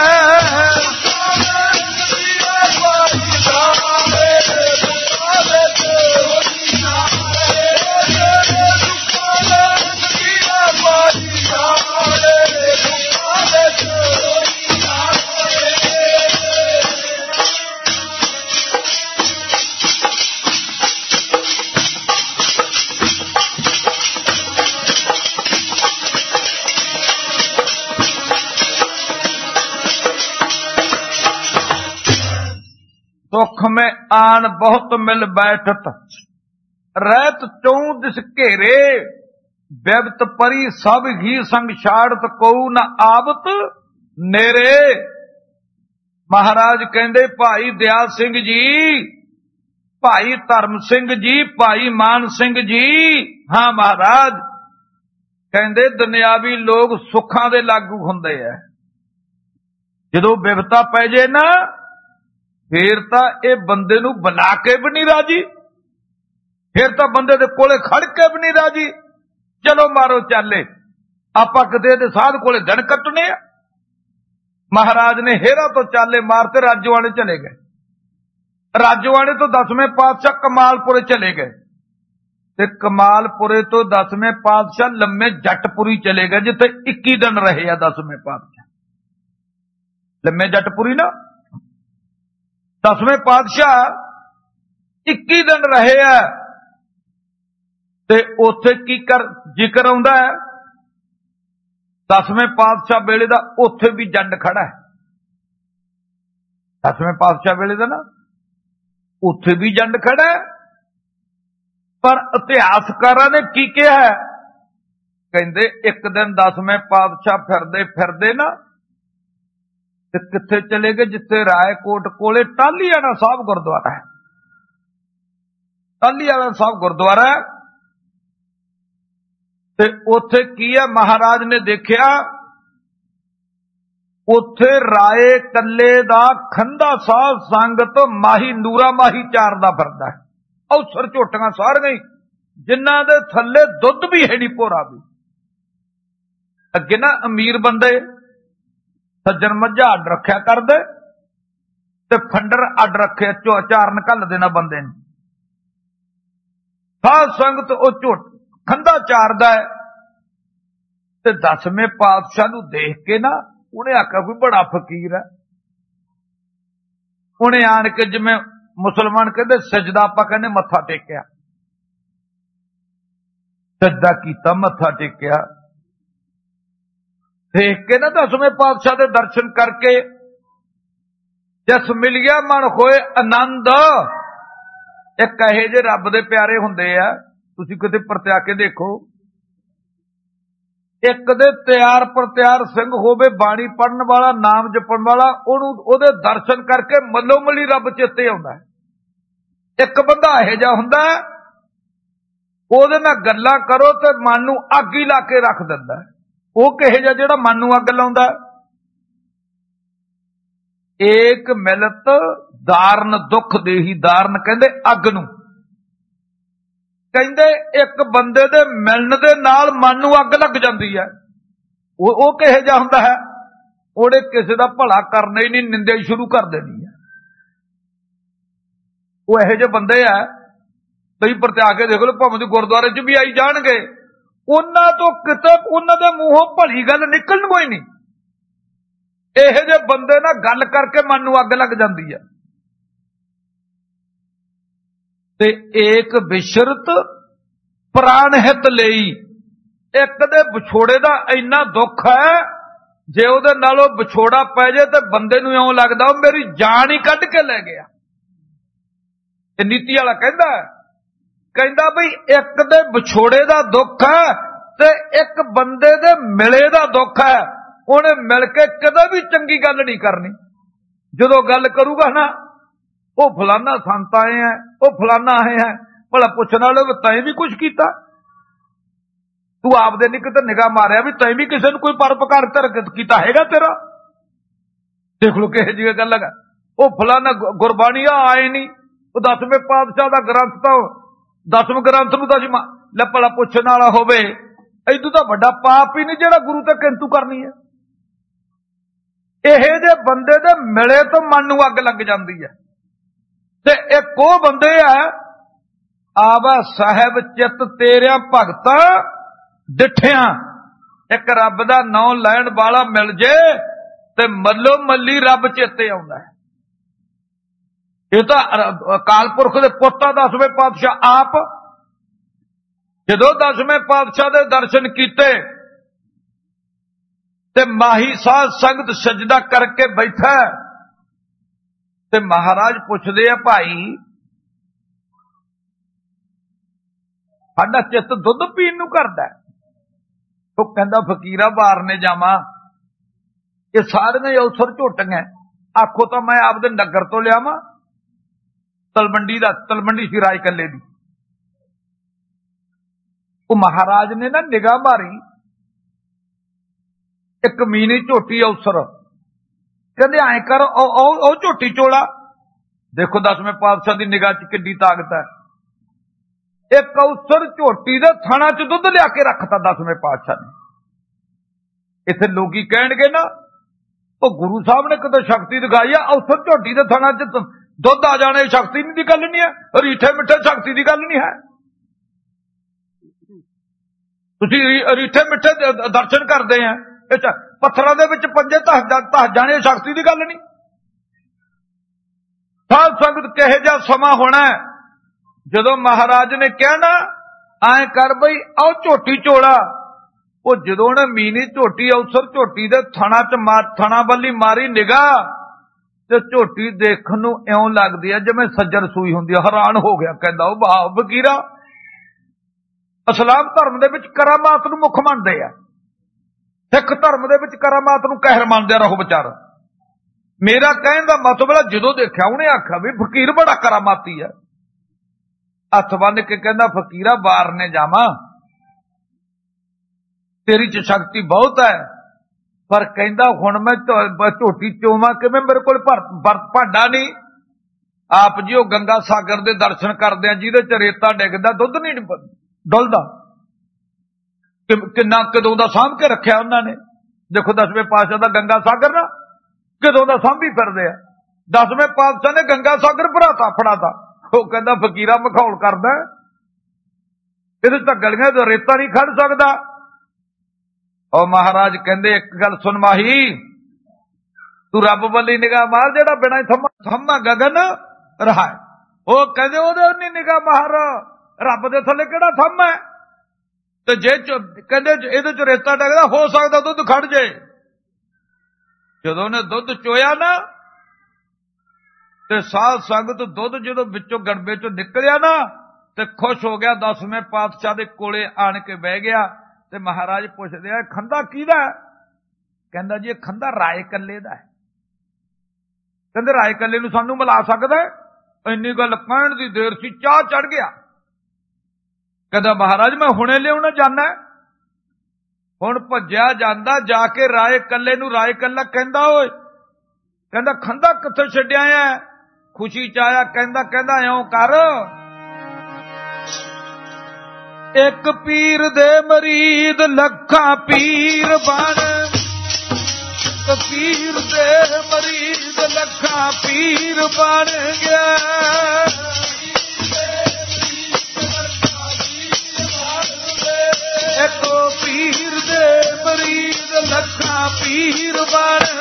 सुख में आन बहुत मिल बैठत, रहत चौं दिस घेरे। बिबत परी सब ही संग छाड़त, कोऊ न आबत नेरे। महाराज कहंदे भाई दयाल सिंह जी, भाई धर्म सिंह जी, भाई मान सिंह जी, हां महाराज, कहंदे दुनियावी लोग सुखां दे लागू हुंदे आ। जदों बिपता पै जे ना फिर तां ये बंदे नूं बुला के भी नहीं राजी, फिर तां बंदे दे कोले खड़ के भी नहीं राजी। चलो मारो चाले, आपां किते दे साध कोले दिन कट्टने आ। महाराज ने हेरा तो चाले मारते राजोआणे चले गए। राजोआणे तो 10वें पातशाह कमालपुरे चले गए ते कमालपुरे तो 10वें पातशाह लम्मे जटपुरी चले गए, जिथे 21 दिन रहे आ 10वें पातशाह। लम्मे जटपुरी ना 10वें पातशाह 21 दिन रहे आ ते उथे की कर जिक्र आउंदा है 10वें पातशाह वेले दा, उथे भी जंड खड़ा है। 10वें पातशाह वेले दा ना उथे भी जंड खड़ा है। पर इतिहासकारां ने की कहा है, कहंदे एक दिन 10वें पातशाह फिरदे फिरदे ना ਤੇ ਕਿੱਥੇ ਚਲੇ ਗਏ? ਜਿੱਥੇ ਰਾਏਕੋਟ ਕੋਲੇ ਟਾਹਲੀ ਵਾਲਾ ਸਾਹਿਬ ਗੁਰਦੁਆਰਾ ਹੈ। ਟਾਹਲੀ ਵਾਲਾ ਸਾਹਿਬ ਗੁਰਦੁਆਰਾ ਹੈ ਤੇ ਉੱਥੇ ਕੀ ਹੈ, ਮਹਾਰਾਜ ਨੇ ਦੇਖਿਆ ਉੱਥੇ ਰਾਏ ਕੱਲੇ ਦਾ ਖੰਦਾ ਸਾਧ ਸੰਗਤ ਮਾਹੀ ਨੂਰਾ ਮਾਹੀ ਚਾਰਦਾ ਫਿਰਦਾ ਹੈ। ਅਵਸਰ ਝੋਟੀਆਂ ਸਾਰੀਆਂ ਹੀ, ਜਿਨ੍ਹਾਂ ਦੇ ਥੱਲੇ ਦੁੱਧ ਵੀ ਹੈ ਨਹੀਂ ਭੋਰਾ ਵੀ। ਅੱਗੇ ਨਾ ਅਮੀਰ ਬੰਦੇ ਸੱਜਣ ਮੱਝਾਂ ਅੱਡ ਰੱਖਿਆ ਕਰਦੇ ਤੇ ਫੰਡਰ ਅੱਡ ਰੱਖਿਆ, ਚਾਰਨ ਘੱਲ ਦੇਣਾ ਬੰਦੇ ਨੇ। ਸਾਧ ਸੰਗਤ ਉਹ ਖੰਦਾ ਚਾਰਦਾ ਹੈ ਤੇ 10ਵੇਂ ਪਾਤਸ਼ਾਹ ਨੂੰ ਦੇਖ ਕੇ ਨਾ ਉਹਨੇ ਆਖਿਆ ਕੋਈ ਬੜਾ ਫਕੀਰ ਹੈ। ਉਹਨੇ ਆਣ ਕੇ, ਜਿਵੇਂ ਮੁਸਲਮਾਨ ਕਹਿੰਦੇ ਸਜਦਾ, ਆਪਾਂ ਕਹਿੰਦੇ ਮੱਥਾ ਟੇਕਿਆ, ਸਜਦਾ ਕੀਤਾ, ਮੱਥਾ ਟੇਕਿਆ। ਦੇਖ ਕੇ ਨਾ 10ਵੇਂ ਪਾਤਸ਼ਾਹ ਦੇ ਦਰਸ਼ਨ ਕਰਕੇ ਜਸ ਮਿਲ ਗਿਆ ਮਨ ਹੋਏ ਆਨੰਦ। ਇੱਕ ਇਹੋ ਜਿਹੇ ਰੱਬ ਦੇ ਪਿਆਰੇ ਹੁੰਦੇ ਆ, ਤੁਸੀਂ ਕਿਤੇ ਪਰਤਿਆ ਕੇ ਦੇਖੋ, ਇੱਕ ਦੇ ਤਿਆਰ ਪਰ ਤਿਆਰ ਸਿੰਘ ਹੋਵੇ, ਬਾਣੀ ਪੜਨ ਵਾਲਾ, ਨਾਮ ਜਪਣ ਵਾਲਾ, ਉਹਨੂੰ ਉਹਦੇ ਦਰਸ਼ਨ ਕਰਕੇ ਮੱਲੋ ਮੱਲੀ ਰੱਬ ਚੇਤੇ ਆਉਂਦਾ ਹੈ। ਇੱਕ ਬੰਦਾ ਇਹੋ ਜਿਹਾ ਹੁੰਦਾ, ਉਹਦੇ ਨਾਲ ਗੱਲਾਂ ਕਰੋ ਤੇ ਮਨ ਨੂੰ ਅੱਗ ਹੀ ਲਾ ਕੇ ਰੱਖ ਦਿੰਦਾ। ਉਹ ਕਿਹੋ ਜਿਹਾ? ਜਿਹੜਾ ਮਨ ਨੂੰ ਅੱਗ ਲਾਉਂਦਾ। ਏਕ ਮਿਲਤ ਦਾਰਨ ਦੁੱਖ ਦੇਹੀ, ਦਾਰਨ ਕਹਿੰਦੇ ਅੱਗ ਨੂੰ। ਕਹਿੰਦੇ ਇੱਕ ਬੰਦੇ ਦੇ ਮਿਲਣ ਦੇ ਨਾਲ ਮਨ ਨੂੰ ਅੱਗ ਲੱਗ ਜਾਂਦੀ ਹੈ। ਉਹ ਕਿਹੋ ਜਿਹਾ ਹੁੰਦਾ ਹੈ? ਉਹਨੇ ਕਿਸੇ ਦਾ ਭਲਾ ਕਰਨਾ ਹੀ ਨਹੀਂ, ਨਿੰਦਿਆ ਹੀ ਸ਼ੁਰੂ ਕਰ ਦੇਣੀ ਹੈ। ਉਹ ਇਹੋ ਜਿਹੇ ਬੰਦੇ ਆ, ਤੁਸੀਂ ਪਰਤਿਆ ਕੇ ਦੇਖ ਲਓ, ਭਾਵੇਂ ਗੁਰਦੁਆਰੇ 'ਚ ਵੀ ਆਈ ਜਾਣਗੇ, ਉਹਨਾਂ ਤੋਂ ਕਿਤੇ ਉਹਨਾਂ ਦੇ ਮੂੰਹੋਂ ਭਲੀ ਗੱਲ ਨਿਕਲਣ ਕੋਈ ਨਹੀਂ। ਇਹੋ ਜਿਹੇ ਬੰਦੇ ਨਾਲ ਗੱਲ ਕਰਕੇ ਮਨ ਨੂੰ ਅੱਗ ਲੱਗ ਜਾਂਦੀ ਹੈ। ਤੇ ਏਕ ਬਿਸ਼ਰਤ ਪ੍ਰਾਣ ਹਿਤ ਲਈ, ਇੱਕ ਦੇ ਵਿਛੋੜੇ ਦਾ ਇੰਨਾ ਦੁੱਖ ਹੈ, ਜੇ ਉਹਦੇ ਨਾਲ ਉਹ ਵਿਛੋੜਾ ਪੈ ਜਾਏ ਤੇ ਬੰਦੇ ਨੂੰ ਇਉਂ ਲੱਗਦਾ ਉਹ ਮੇਰੀ ਜਾਨ ਹੀ ਕੱਢ ਕੇ ਲੈ ਗਿਆ। ਇਹ ਨੀਤੀ ਵਾਲਾ ਕਹਿੰਦਾ ਬਈ ਇੱਕ ਦੇ ਵਿਛੋੜੇ ਦਾ ਦੁੱਖ ਹੈ ਤੇ ਇੱਕ ਬੰਦੇ ਦੇ ਮਿਲੇ ਦਾ ਦੁੱਖ ਹੈ। ਉਹਨੇ ਮਿਲ ਕੇ ਕਦੇ ਵੀ ਚੰਗੀ ਗੱਲ ਨਹੀਂ ਕਰਨੀ। ਜਦੋਂ ਗੱਲ ਕਰੂਗਾ ਨਾ, ਉਹ ਫਲਾਨਾ ਸੰਤ ਆਏ ਹੈ, ਉਹ ਫਲਾਨਾ ਆਏ ਹੈ, ਭਲਾ ਪੁੱਛਣ ਵਾਲੇ ਤੈਂ ਵੀ ਕੁਛ ਕੀਤਾ? ਤੂੰ ਆਪਦੇ ਨਹੀਂ ਕਿਤੇ ਨਿਗਾਹ ਮਾਰਿਆ ਵੀ ਤੈਂ ਵੀ ਕਿਸੇ ਨੂੰ ਕੋਈ ਪਰਉਪਕਾਰ ਕੀਤਾ ਹੈਗਾ ਤੇਰਾ? ਦੇਖ ਲੋ ਕਿਹੋ ਜਿਹੀ ਗੱਲ ਹੈ। ਉਹ ਫਲਾਨਾ ਗੁਰਬਾਣੀ ਆਏ ਨਹੀਂ, ਉਹ 10ਵੇਂ ਪਾਤਸ਼ਾਹ ਦਾ ਗ੍ਰੰਥ, ਤਾਂ 10ਵੇਂ ਗ੍ਰੰਥ ਨੂੰ ਤਾਂ ਲੈ ਭਲਾ ਪੁੱਛਣ ਵਾਲਾ ਹੋਵੇ, ਇਦੋਂ ਤਾਂ ਵੱਡਾ ਪਾਪ ਹੀ ਨਹੀਂ ਜਿਹੜਾ ਗੁਰੂ ਤੇ ਕਿੰਤੂ ਕਰਨੀ ਹੈ। ਇਹੋ ਜਿਹੇ ਬੰਦੇ ਦੇ ਮਿਲੇ ਤੋਂ ਮਨ ਨੂੰ ਅੱਗ ਲੱਗ ਜਾਂਦੀ ਹੈ। ਤੇ ਇੱਕ ਉਹ ਬੰਦੇ ਆ, ਆਵਾ ਸਾਹਿਬ ਚਿੱਤ ਤੇਰਿਆਂ ਭਗਤਾਂ ਡਿੱਠਿਆਂ। ਇੱਕ ਰੱਬ ਦਾ ਨਾਂ ਲੈਣ ਵਾਲਾ ਮਿਲ ਜੇ ਤੇ ਮੱਲੋ ਮੱਲੀ ਰੱਬ ਚੇਤੇ ਆਉਂਦਾ ਹੈ। ਇਹ ਤਾਂ ਅਕਾਲ ਪੁਰਖ ਦੇ ਪੁੱਤਾਂ 10ਵੇਂ ਪਾਤਸ਼ਾਹ ਆਪ, ਜਦੋਂ 10ਵੇਂ ਪਾਤਸ਼ਾਹ ਦੇ ਦਰਸ਼ਨ ਕੀਤੇ ਤੇ ਮਾਹੀ ਸਾਧ ਸੰਗਤ ਸਜਦਾ ਕਰਕੇ ਬੈਠਾ ਤੇ ਮਹਾਰਾਜ ਪੁੱਛਦੇ ਆ, ਭਾਈ ਸਾਡਾ ਚਿੱਤ ਦੁੱਧ ਪੀਣ ਨੂੰ ਕਰਦਾ। ਉਹ ਕਹਿੰਦਾ ਫਕੀਰਾ ਬਾਰਨੇ ਜਾਵਾਂ, ਇਹ ਸਾਰੀਆਂ ਅਵਸਰ ਝੋਟੀਆਂ, ਆਖੋ ਤਾਂ ਮੈਂ ਆਪਦੇ ਨਗਰ ਤੋਂ ਲਿਆਵਾਂ, ਤਲਵੰਡੀ ਸੀ ਰਾਏ ਕੱਲੇ ਦੀ। ਉਹ ਮਹਾਰਾਜ ਨੇ ਨਾ ਨਿਗਾਹ ਮਾਰੀ, ਇੱਕ ਮੀਨੀ ਝੋਟੀ ਅਵਸਰ, ਕਹਿੰਦੇ ਐਂ ਕਰ ਉਹ ਝੋਟੀ ਚੋਲਾ। ਦੇਖੋ 10ਵੇਂ ਪਾਤਸ਼ਾਹ ਦੀ ਨਿਗਾਹ 'ਚ ਕਿੱਡੀ ਤਾਕਤ ਹੈ। ਇੱਕ ਅਵਸਰ ਝੋਟੀ ਦੇ ਥਣਾ 'ਚ ਦੁੱਧ ਲਿਆ ਕੇ ਰੱਖਤਾ 10ਵੇਂ ਪਾਤਸ਼ਾਹ ਨੇ। ਇੱਥੇ ਲੋਕੀ ਕਹਿਣਗੇ ਨਾ, ਉਹ ਗੁਰੂ ਸਾਹਿਬ ਨੇ ਕਿਤੇ ਸ਼ਕਤੀ ਦਿਖਾਈ ਆ, ਅਵਸਰ ਝੋਟੀ ਦੇ ਥਣਾ 'ਚ ਦੁੱਧ ਆ ਜਾਣੇ ਸ਼ਕਤੀ ਦੀ ਗੱਲ ਨਹੀਂ ਹੈ, ਰੀਠੇ ਮਿੱਠੇ ਸ਼ਕਤੀ ਦੀ ਗੱਲ ਨਹੀਂ ਹੈ। ਤੁਸੀਂ ਰੀਠੇ ਮਿੱਠੇ ਦਰਸ਼ਨ ਕਰਦੇ ਆ, ਪੱਥਰਾਂ ਦੇ ਵਿੱਚ ਪੰਜੇ ਧਸ ਜਾਣੇ ਸ਼ਕਤੀ ਦੀ ਗੱਲ ਨਹੀਂ। ਸਾਧ ਸੰਗਤ ਕਿਹੋ ਜਿਹਾ ਸਮਾਂ ਹੋਣਾ ਜਦੋਂ ਮਹਾਰਾਜ ਨੇ ਕਿਹਾ ਨਾ, ਐਂ ਕਰ ਬਈ ਆਹ ਝੋਟੀ ਚੋਲਾ। ਉਹ ਜਦੋਂ ਉਹਨੇ ਮੀਨੀ ਝੋਟੀ ਅਵਸਰ ਝੋਟੀ ਦੇ ਥਣਾ ਵੱਲੀ ਮਾਰੀ ਨਿਗਾਹ, ਤੇ ਝੋਟੀ ਦੇਖਣ ਨੂੰ ਇਉਂ ਲੱਗਦੀ ਹੈ ਜਿਵੇਂ ਸੱਜਰ ਸੂਈ ਹੁੰਦੀ ਹੈ। ਹੈਰਾਨ ਹੋ ਗਿਆ, ਕਹਿੰਦਾ ਉਹ ਵਾਹ ਫਕੀਰਾ, ਇਸਲਾਮ ਧਰਮ ਦੇ ਵਿੱਚ ਕਰਾਮਾਤ ਨੂੰ ਮੁੱਖ ਮੰਨਦੇ ਆ, ਸਿੱਖ ਧਰਮ ਦੇ ਵਿੱਚ ਕਰਾਮਾਤ ਨੂੰ ਕਹਿਰ ਮੰਨਦੇ ਰਹੋ ਵਿਚਾਰ। मेरा कहने का मतलब है जो देखा उन्हें आख्या भी फकीर बड़ा करामाती है, हथ बन के कहना फकीरा बार ने जावा, तेरी च शक्ति बहुत है, पर कहता हुण मैं झोटी चोवा कि मेरे को भांडा नहीं। आप जी गंगा सागर के दर्शन करते हैं जिहदे च रेता डिगदा दुध नहीं डुलदा, किन्ना कदों का सामभ के रखा उन्होंने। देखो 10वें पातशाह का गंगा सागर ना कदों का सामभी फिरदे आ। 10वें पातशाह ने गंगा सागर भराता फड़ाता, वो कहता फकीरा मखौल करदा इहदे च गलियां च रेता नहीं खड़ सकता। और महाराज कहंदे एक गल सुन माही, तू रब वाली निगाह मार जिहड़ा बिना थम्मा गगन रहा है। वो कहंदे ओहदे नहीं निगाह मार, रब दे थल्ले किहड़ा थम है, ते जे कहंदे इहदे च रेता डगदा हो सकदा दुध खड़ जाए। जदों ने दुध चोया ना ते साध संगत दुध जदों विचों गड़बे चों निकलिया ना ते खुश हो गया, 10वें पातशाह दे कोले आण के बह गया। ते महाराज पुछदे आ खंदा किहदा है? कहंदा जी खंदा राय कल्ले दा है। कहंदे राय कल्ले नूं सानूं मिला सकदा है? इन्नी गल कहण दी देर सी चाह चढ़ गया। कहंदा महाराज मैं हुणे लिआउणा जाना है। हुण भज्जिया जांदा, जाके राय कल्ले नूं राय कल्ला कहंदा ओए, कहंदा खंदा कित्थे छड्डिया है? खुशी च आया, कहंदा इउं कर, एक पीर दे मरीद लखां पीर बन, एक पीर दे मरीद लखां पीर बन गया। एक पीर दे मरीद लखां पीर बन,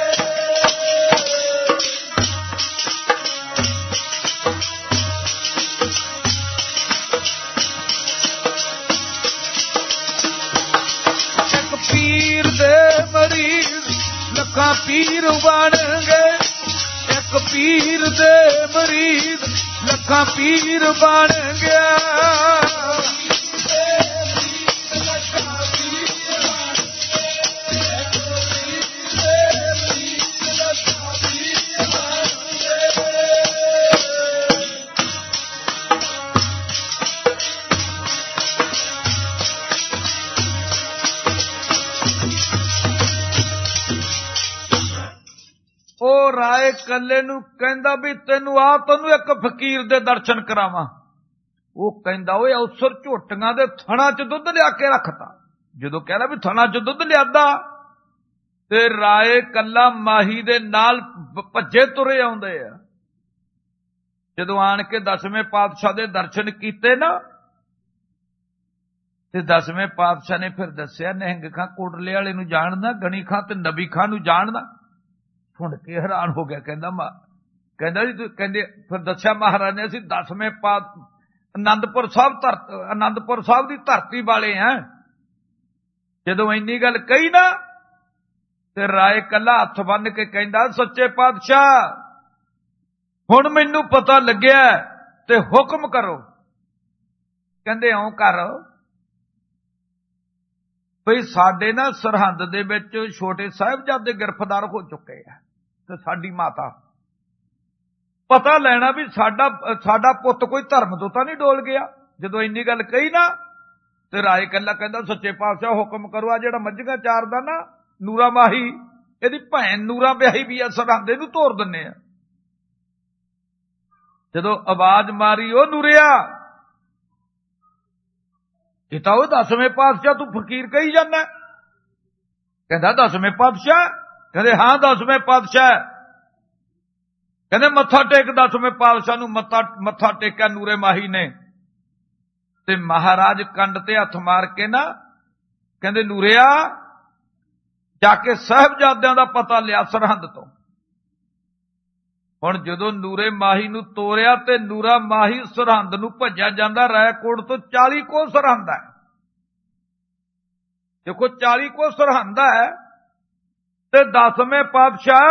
पीर दे मरीज लखां पीर बन गए। एक पीर दे मरीज लखां पीर बन गया। राय कल्ले नूं कहंदा भी तैनूं आ तैनूं एक फकीर दे दर्शन करावां। वो कहंदा ओए अवसर झोटियां दे थणा च दुध लिया के रखता। जदों कहना भी थणा च दुध लियादा ते राय कल्ला माही दे नाल भज्जे तुरे आउंदे आ। जदों आण के 10वें पातशाह दे दर्शन कीते ना ते 10वें पातशाह ने फिर दस्सिया निहंग खां कोटले वाले नूं जाणदा, गणी खां ते नबी खां नूं जाणदा। सुन के हैरान हो गया, कहंदा जी कहंदे फिर दस्सिया महाराज ने असीं 10वें आनंदपुर साहब दी धरती वाले हैं। जदों इन्नी गल कही ना ते राय कल्ला हथ बन के कहंदा सच्चे पातशाह हुण मैनूं पता लग्या ते हुक्म करो। कहंदे इउं कर भई साडे ना सरहंद दे विच छोटे साहिबजादे गिरफ्तार हो चुके हैं ते साडी माता पता लेना भी साडा पुत्त कोई धर्म तो तां नहीं डोल गया। जदों इन्नी गल कही ना ते राय कल्ला कहंदा सच्चे पातशाह हुक्म करो, आ जिहड़ा मੱਝਾਂ चारदा ना नूरा माही इहदी भैन नूरा ब्याही भी आ, सरहंद इहनूं तोड़ दिन्ने आ। जदों आवाज मारी ओ नूरिया, ये तो 10वें पातशाह तू फकीर कही जाना। कहंदा 10वें पातशाह? कहंदे हां 10वें पातशाह। कहंदे मत्था टेक 10वें पातशाह नूं मत्था टेकिया नूरे माही ने ते महाराज कंड ते हथ मार के ना कहंदे नूरिया जाके साहिबजादियां दा पता लिया सरहंद तो। हुण जदों नूरे माही नूं तोरिया ते नूरा माही सरहंद नूं भज्या जांदा। रायकोट तो 40 कोस सरहंद है। देखो 40 कोस सरहंद है ते 10वें पातशाह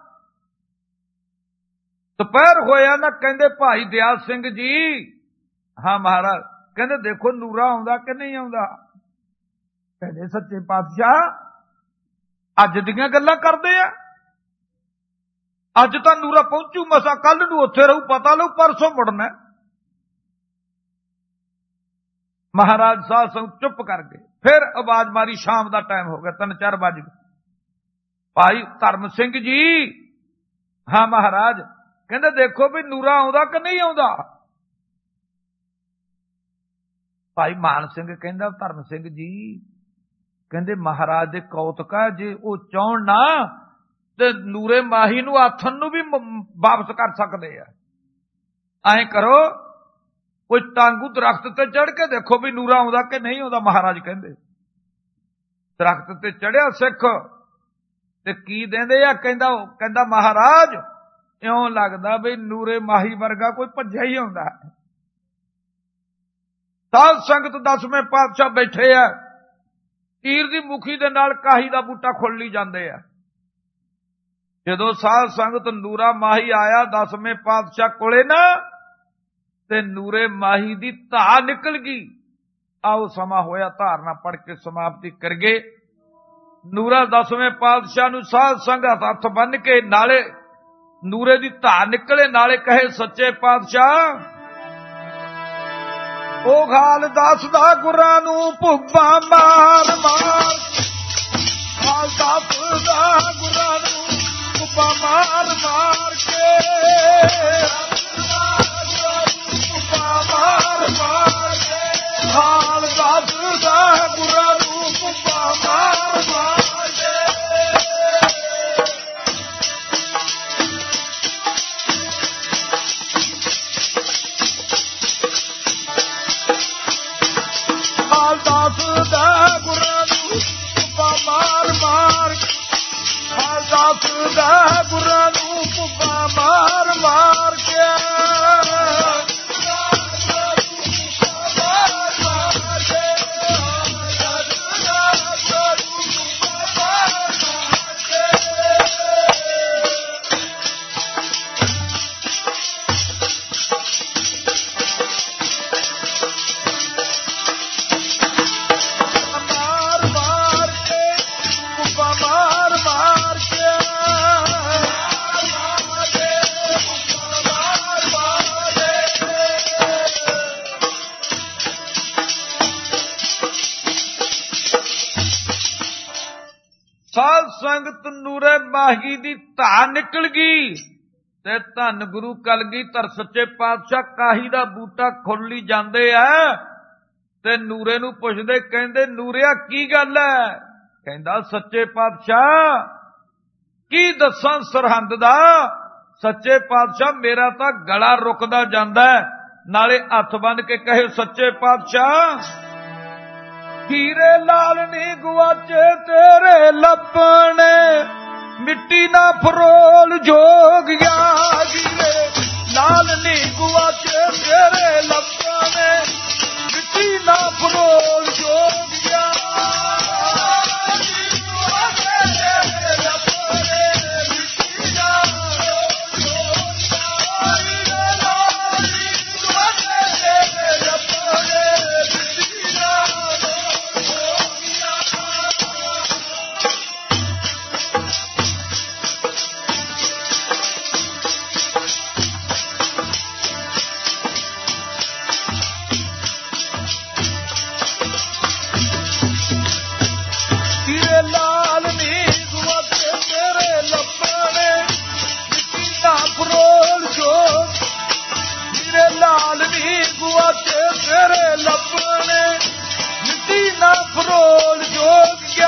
दोपहर होया ना कहंदे भाई दयाल सिंह जी, हाँ महाराज, कहंदे देखो नूरा आउंदा कि नहीं आउंदा। कहंदे सच्चे पातशाह अज दीयां गल्लां करदे आ। ਅੱਜ ਤਾਂ ਨੂਰਾ ਪਹੁੰਚੂ ਮਸਾ, ਕੱਲ ਨੂੰ ਉੱਥੇ ਰਹੂ, ਪਤਾ ਲਊ ਪਰਸੋਂ ਮੁੜਨਾ। ਮਹਾਰਾਜ ਸਾਧ ਸੰਗਤ ਚੁੱਪ ਕਰ ਗਏ। ਫਿਰ ਆਵਾਜ਼ ਮਾਰੀ, ਸ਼ਾਮ ਦਾ ਟਾਈਮ ਹੋ ਗਿਆ, 3-4 ਵੱਜ ਗਏ। ਭਾਈ ਧਰਮ ਸਿੰਘ ਜੀ। ਹਾਂ ਮਹਾਰਾਜ। ਕਹਿੰਦੇ ਦੇਖੋ ਵੀ ਨੂਰਾ ਆਉਂਦਾ ਕਿ ਨਹੀਂ ਆਉਂਦਾ। ਭਾਈ ਮਾਨ ਸਿੰਘ ਕਹਿੰਦਾ ਧਰਮ ਸਿੰਘ ਜੀ, ਕਹਿੰਦੇ ਮਹਾਰਾਜ ਦੇ ਕੌਤਕ ਆ, ਜੇ ਉਹ ਚਾਹਣ ਨਾ ਤੇ ਨੂਰੇ ਮਾਹੀ ਨੂੰ ਆਥਣ ਨੂੰ ਵੀ ਵਾਪਸ ਕਰ ਸਕਦੇ ਆ। ਐਂ ਕਰੋ, ਕੋਈ ਟਾਂਗੂ ਦਰਖਤ ਤੇ ਚੜ ਕੇ ਦੇਖੋ ਵੀ ਨੂਰਾ ਆਉਂਦਾ ਕਿ ਨਹੀਂ ਆਉਂਦਾ। ਮਹਾਰਾਜ ਕਹਿੰਦੇ ਦਰਖਤ ਤੇ ਚੜਿਆ ਸਿੱਖ ਤੇ ਕੀ ਕਹਿੰਦੇ ਆ, ਕਹਿੰਦਾ ਮਹਾਰਾਜ ਇਉਂ ਲੱਗਦਾ ਵੀ ਨੂਰੇ ਮਾਹੀ ਵਰਗਾ ਕੋਈ ਭੱਜਿਆ ਹੀ ਆਉਂਦਾ। ਸਾਧ ਸੰਗਤ 10ਵੇਂ ਪਾਤਸ਼ਾਹ ਬੈਠੇ ਆ, ਤੀਰ ਦੀ ਮੁਖੀ ਦੇ ਨਾਲ ਕਾਹੀ ਦਾ ਬੂਟਾ ਖੁੱਲੀ ਜਾਂਦੇ ਆ। ਜਦੋਂ ਸਾਧ ਸੰਗਤ ਨੂਰਾ ਮਾਹੀ ਆਇਆ 10ਵੇਂ ਪਾਤਸ਼ਾਹ ਕੋਲੇ ਨਾ, ਤੇ ਨੂਰੇ ਮਾਹੀ ਦੀ ਧਾ ਨਿਕਲ ਗਈ। ਆਓ ਸਮਾਂ ਹੋਇਆ, ਧਾਰਨਾ ਪੜ ਕੇ ਸਮਾਪਤੀ ਕਰਗੇ। ਨੂਰਾ 10ਵੇਂ ਪਾਤਸ਼ਾਹ ਨੂੰ ਸਾਧ ਸੰਗਤ ਹੱਥ ਬੰਨ ਕੇ ਨਾਲੇ ਨੂਰੇ ਦੀ ਧਾ ਨਿਕਲੇ, ਨਾਲੇ ਕਹੇ ਸੱਚੇ ਪਾਤਸ਼ਾਹ ਉਹ ਗਾਲ ਦੱਸਦਾ ਗੁਰਾਂ ਨੂੰ ਭੁੱਬਾ ਮਾਰ ਮਾਰ, ਗਾਲ ਦੱਸਦਾ ਗੁਰਾਂ ਨੂੰ ਭੁੱਬਾ ਮਾਰ ਮਾਰ ਕੇ, ਭੁੱਬਾ ਮਾਰ ਮਾਰ ਕੇ, ਗਾਲ ਦੱਸਦਾ ਗੁਰਾਂ ਨੂੰ ਭੁੱਬਾ ਮਾਰ ਮਾਰ ਕੇ। ਦੱਸਦਾ ਗੁਰਾਂ ਨੂੰ ਭੁੱਬਾ ਮਾਰ ਮਾਰ, ਦੱਸਦਾ ਗੁਰਾਂ ਨੂੰ ਭੁੱਬਾ ਮਾਰ ਮਾਰ ਕੇ। ਸਾਧ ਸੰਗਤ ਨੂਰੇ ਮਾਹੀ ਦੀ ਧਾ ਨਿਕਲ ਗਈ ਤੇ ਧੰਨ ਗੁਰੂ ਕਲਗੀਧਰ ਸੱਚੇ ਪਾਤਸ਼ਾਹ ਕਾਹੀ ਦਾ ਬੂਟਾ ਖੁੱਲੀ ਜਾਂਦੇ ਆ ਤੇ ਨੂਰੇ ਨੂੰ ਪੁੱਛਦੇ, ਕਹਿੰਦੇ ਨੂਰਿਆ ਕੀ ਗੱਲ ਹੈ? ਕਹਿੰਦਾ ਸੱਚੇ ਪਾਤਸ਼ਾਹ ਕੀ ਦੱਸਾਂ ਸਰਹੰਦ ਦਾ, ਸੱਚੇ ਪਾਤਸ਼ਾਹ ਮੇਰਾ ਤਾਂ ਗਲਾ ਰੁਕਦਾ ਜਾਂਦਾ। ਨਾਲੇ ਹੱਥ ਬੰਨ ਕੇ ਕਹੇ ਸੱਚੇ ਪਾਤਸ਼ਾਹ ਹੀਰੇ ਲਾਲ ਨੀ ਗੁਆਚੇ ਤੇਰੇ ਲੱਭਣੇ, ਮਿੱਟੀ ਨਾ ਫਰੋਲ ਜੋਗਿਆ। ਹੀਰੇ ਲਾਲ ਨੀ ਗੁਆਚੇ ਤੇਰੇ ਲੱਭਣੇ, ਮਿੱਟੀ ਨਾ ਫਰੋਲ ਜੋਗਿਆ। ਤੇਰੇ ਲੱਭਣੇ ਮਿੱਟੀ ਨਾ ਫਰੋਲ ਜੋਗਿਆ।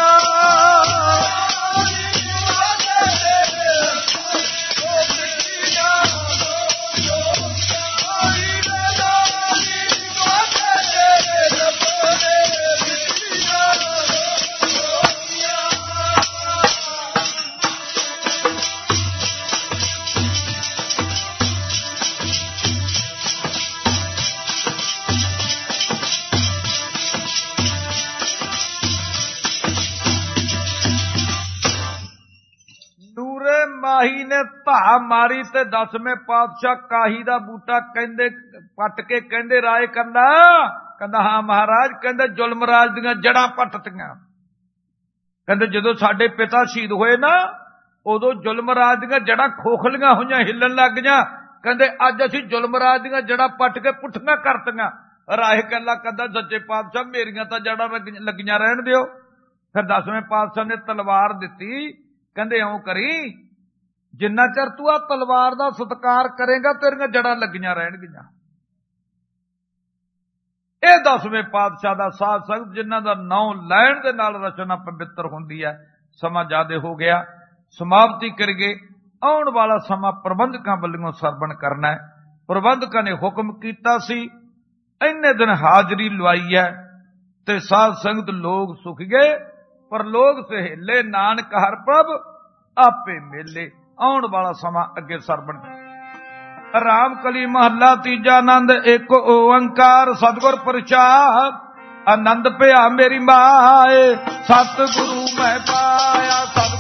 ਮਾਹੀ ਨੇ ਧਾ ਮਾਰੀ ਤੇ 10ਵੇਂ ਪਾਤਸ਼ਾਹ ਕਾਹੀ ਦਾ ਬੂਟਾ ਕਹਿੰਦੇ ਪੱਟ ਕੇ ਕਹਿੰਦੇ ਰਾਏ ਕੰਦਾ, ਕਹਿੰਦਾ ਹਾਂ ਮਹਾਰਾਜ, ਕਹਿੰਦੇ ਜ਼ੁਲਮ ਰਾਜ ਦੀਆਂ ਜੜਾਂ ਪੱਟਤੀਆਂ। ਕਹਿੰਦੇ ਜਦੋਂ ਸਾਡੇ ਪਿਤਾ ਸ਼ਹੀਦ ਹੋਏ ਨਾ, ਉਦੋਂ ਜ਼ੁਲਮ ਰਾਜ ਦੀਆਂ ਜੜਾਂ ਖੋਖਲੀਆਂ ਹੋਈਆਂ, ਹਿੱਲਣ ਲੱਗ ਗਈਆਂ। ਕਹਿੰਦੇ ਅੱਜ ਅਸੀਂ ਜ਼ੁਲਮ ਰਾਜ ਦੀਆਂ ਜੜਾਂ ਪੱਟ ਕੇ ਪੁੱਠੀਆਂ ਕਰਤੀਆਂ। ਰਾਹੇ ਕੱਲਾ ਕਹਿੰਦਾ ਸੱਚੇ ਪਾਤਸ਼ਾਹ ਮੇਰੀਆਂ ਤਾਂ ਜੜਾਂ ਲੱਗੀਆਂ ਰਹਿਣ ਦਿਓ। ਫਿਰ 10ਵੇਂ ਪਾਤਸ਼ਾਹ ਨੇ ਤਲਵਾਰ ਦਿੱਤੀ, ਕਹਿੰਦੇ ਇਉਂ ਕਰੀ, ਜਿੰਨਾ ਚਿਰ ਤੂੰ ਆ ਤਲਵਾਰ ਦਾ ਸਤਿਕਾਰ ਕਰੇਗਾ ਤੇਰੀਆਂ ਜੜਾਂ ਲੱਗੀਆਂ ਰਹਿਣਗੀਆਂ। ਇਹ 10ਵੇਂ ਪਾਤਸ਼ਾਹ ਦਾ ਸਾਧ ਸੰਗਤ, ਜਿਨ੍ਹਾਂ ਦਾ ਨਾਮ ਲੈਣ ਦੇ ਨਾਲ ਰਚਨਾ ਪਵਿੱਤਰ ਹੁੰਦੀ ਹੈ। ਸਮਾਂ ਜ਼ਿਆਦੇ ਹੋ ਗਿਆ, ਸਮਾਪਤੀ ਕਰੀਏ। ਆਉਣ ਵਾਲਾ ਸਮਾਂ ਪ੍ਰਬੰਧਕਾਂ ਵੱਲੋਂ ਸਰਵਣ ਕਰਨਾ ਹੈ। ਪ੍ਰਬੰਧਕਾਂ ਨੇ ਹੁਕਮ ਕੀਤਾ ਸੀ, ਇੰਨੇ ਦਿਨ ਹਾਜ਼ਰੀ ਲਵਾਈ ਹੈ ਤੇ ਸਾਧ ਸੰਗਤ ਲੋਕ ਸੁਖ ਗਏ, ਪਰ ਲੋਕ ਸਹੇਲੇ ਨਾਨਕ ਹਰ ਪ੍ਰਭ ਆਪੇ ਮੇਲੇ। ਆਉਣ ਵਾਲਾ ਸਮਾਂ ਅੱਗੇ ਸਰਵਣ। ਰਾਮ ਕਲੀ ਮਹੱਲਾ ਤੀਜਾ। ਆਨੰਦ ਏਕ ਓੰਕਾਰ ਸਤਿਗੁਰ ਪ੍ਰਸਾਦ, ਆਨੰਦ ਭਇਆ ਮੇਰੀ ਮਾਏ, ਸਤਿਗੁਰੂ ਮੈਂ ਪਾਇਆ।